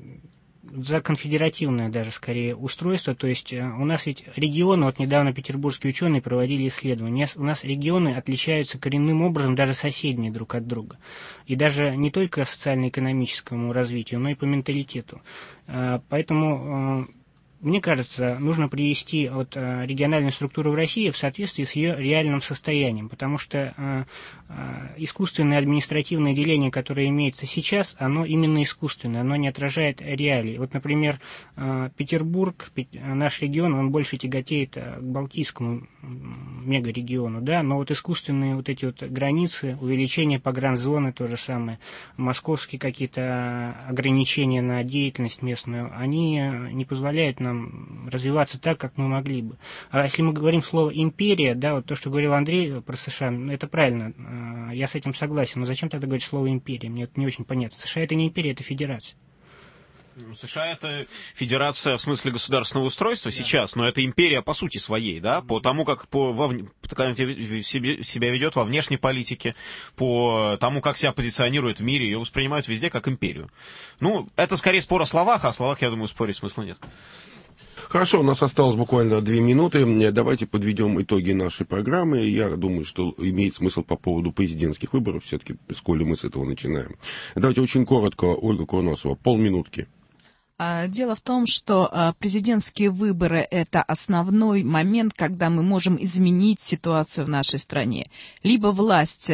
за конфедеративное даже скорее устройство. То есть у нас ведь регионы, вот недавно петербургские ученые проводили исследования, у нас регионы отличаются коренным образом, даже соседние друг от друга. И даже не только социально-экономическому развитию, но и по менталитету. Поэтому... Мне кажется, нужно привести вот, региональную структуру в России в соответствии с ее реальным состоянием, потому что э, э, искусственное административное деление, которое имеется сейчас, оно именно искусственное, оно не отражает реалий. Вот, например, э, Петербург, наш регион, он больше тяготеет к Балтийскому мегарегиону, да, но вот искусственные вот эти вот границы, увеличение погранзоны, то же самое, московские какие-то ограничения на деятельность местную, они не позволяют нам развиваться так, как мы могли бы. А если мы говорим слово «империя», да, вот то, что говорил Андрей про США, это правильно, я с этим согласен, но зачем тогда говорить слово «империя»? Мне это не очень понятно. США — это не империя, это федерация. США — это федерация в смысле государственного устройства, да, сейчас, но это империя по сути своей, да, по тому, как по, во, как себе, себя ведет во внешней политике, по тому, как себя позиционирует в мире, ее воспринимают везде как империю. Ну, это скорее спор о словах, а о словах, я думаю, спорить смысла нет. Хорошо, у нас осталось буквально две минуты. Давайте подведем итоги нашей программы. Я думаю, что имеет смысл по поводу президентских выборов, все-таки, сколь мы с этого начинаем. Давайте очень коротко, Ольга Курносова, полминутки. Дело в том, что президентские выборы – это основной момент, когда мы можем изменить ситуацию в нашей стране. Либо власть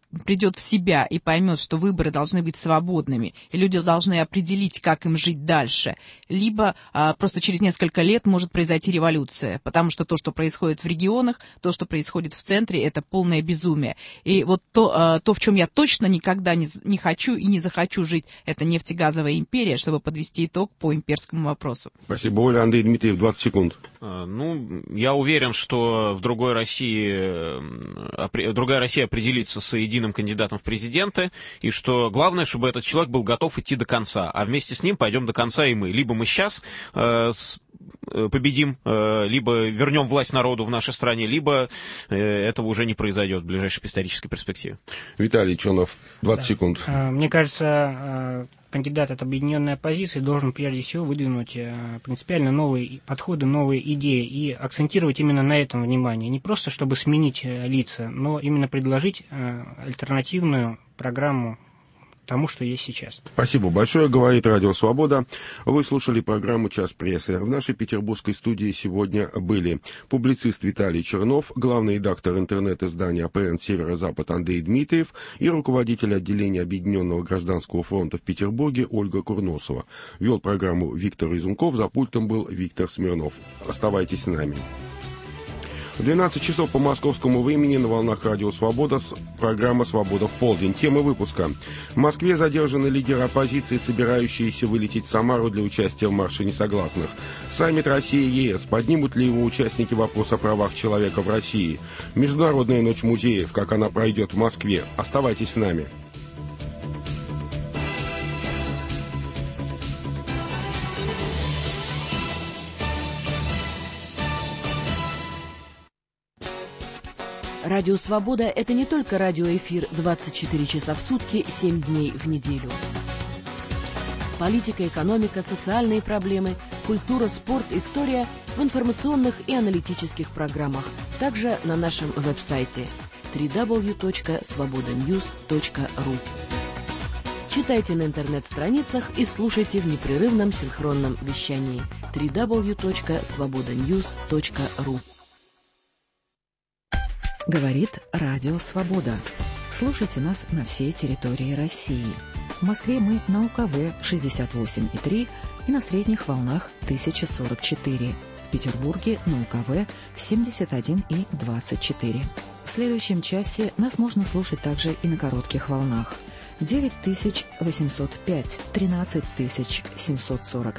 придет в себя и поймет, что выборы должны быть свободными, и люди должны определить, как им жить дальше, либо а, просто через несколько лет может произойти революция, потому что то, что происходит в регионах, то, что происходит в центре, это полное безумие. И вот то, а, то в чем я точно никогда не, не хочу и не захочу жить, это нефтегазовая империя, чтобы подвести итог по имперскому вопросу. Спасибо, Оля. Андрей Дмитриев, двадцать секунд. Ну, я уверен, что в другой России, другая Россия определится с единым кандидатом в президенты, и что главное, чтобы этот человек был готов идти до конца, а вместе с ним пойдем до конца и мы. Либо мы сейчас э, с, победим, э, либо вернем власть народу в нашей стране, либо э, этого уже не произойдет в ближайшей исторической перспективе. Виталий Чонов, двадцать да. секунд. Мне кажется, кандидат от объединенной оппозиции должен прежде всего выдвинуть принципиально новые подходы, новые идеи и акцентировать именно на этом внимание. Не просто чтобы сменить лица, но именно предложить альтернативную программу тому, что есть сейчас. Спасибо большое. Говорит Радио Свобода. Вы слушали программу «Час прессы». В нашей петербургской студии сегодня были публицист Виталий Чернов, главный редактор интернет-издания АПН «Северо-Запад» Андрей Дмитриев и руководитель отделения Объединенного гражданского фронта в Петербурге Ольга Курносова. Вел программу Виктор Изунков, за пультом был Виктор Смирнов. Оставайтесь с нами. В двенадцать часов по московскому времени на волнах Радио Свобода программа «Свобода в полдень». Тема выпуска. В Москве задержаны лидеры оппозиции, собирающиеся вылететь в Самару для участия в марше несогласных. Саммит Россия-ЕС. Поднимут ли его участники вопрос о правах человека в России? Международная ночь музеев. Как она пройдет в Москве? Оставайтесь с нами. Радио «Свобода» — это не только радиоэфир двадцать четыре часа в сутки, семь дней в неделю. Политика, экономика, социальные проблемы, культура, спорт, история в информационных и аналитических программах. Также на нашем веб-сайте дабл ю дабл ю дабл ю точка свобода ньюс точка ру. Читайте на интернет-страницах и слушайте в непрерывном синхронном вещании дабл ю дабл ю дабл ю точка свобода ньюс точка ру. Говорит Радио Свобода. Слушайте нас на всей территории России. В Москве мы на УКВ шестьдесят восемь и три и на средних волнах тысяча сорок четыре. В Петербурге на УКВ семьдесят один и двадцать четыре. В следующем часе нас можно слушать также и на коротких волнах. девять тысяч восемьсот пять, тринадцать тысяч семьсот сорок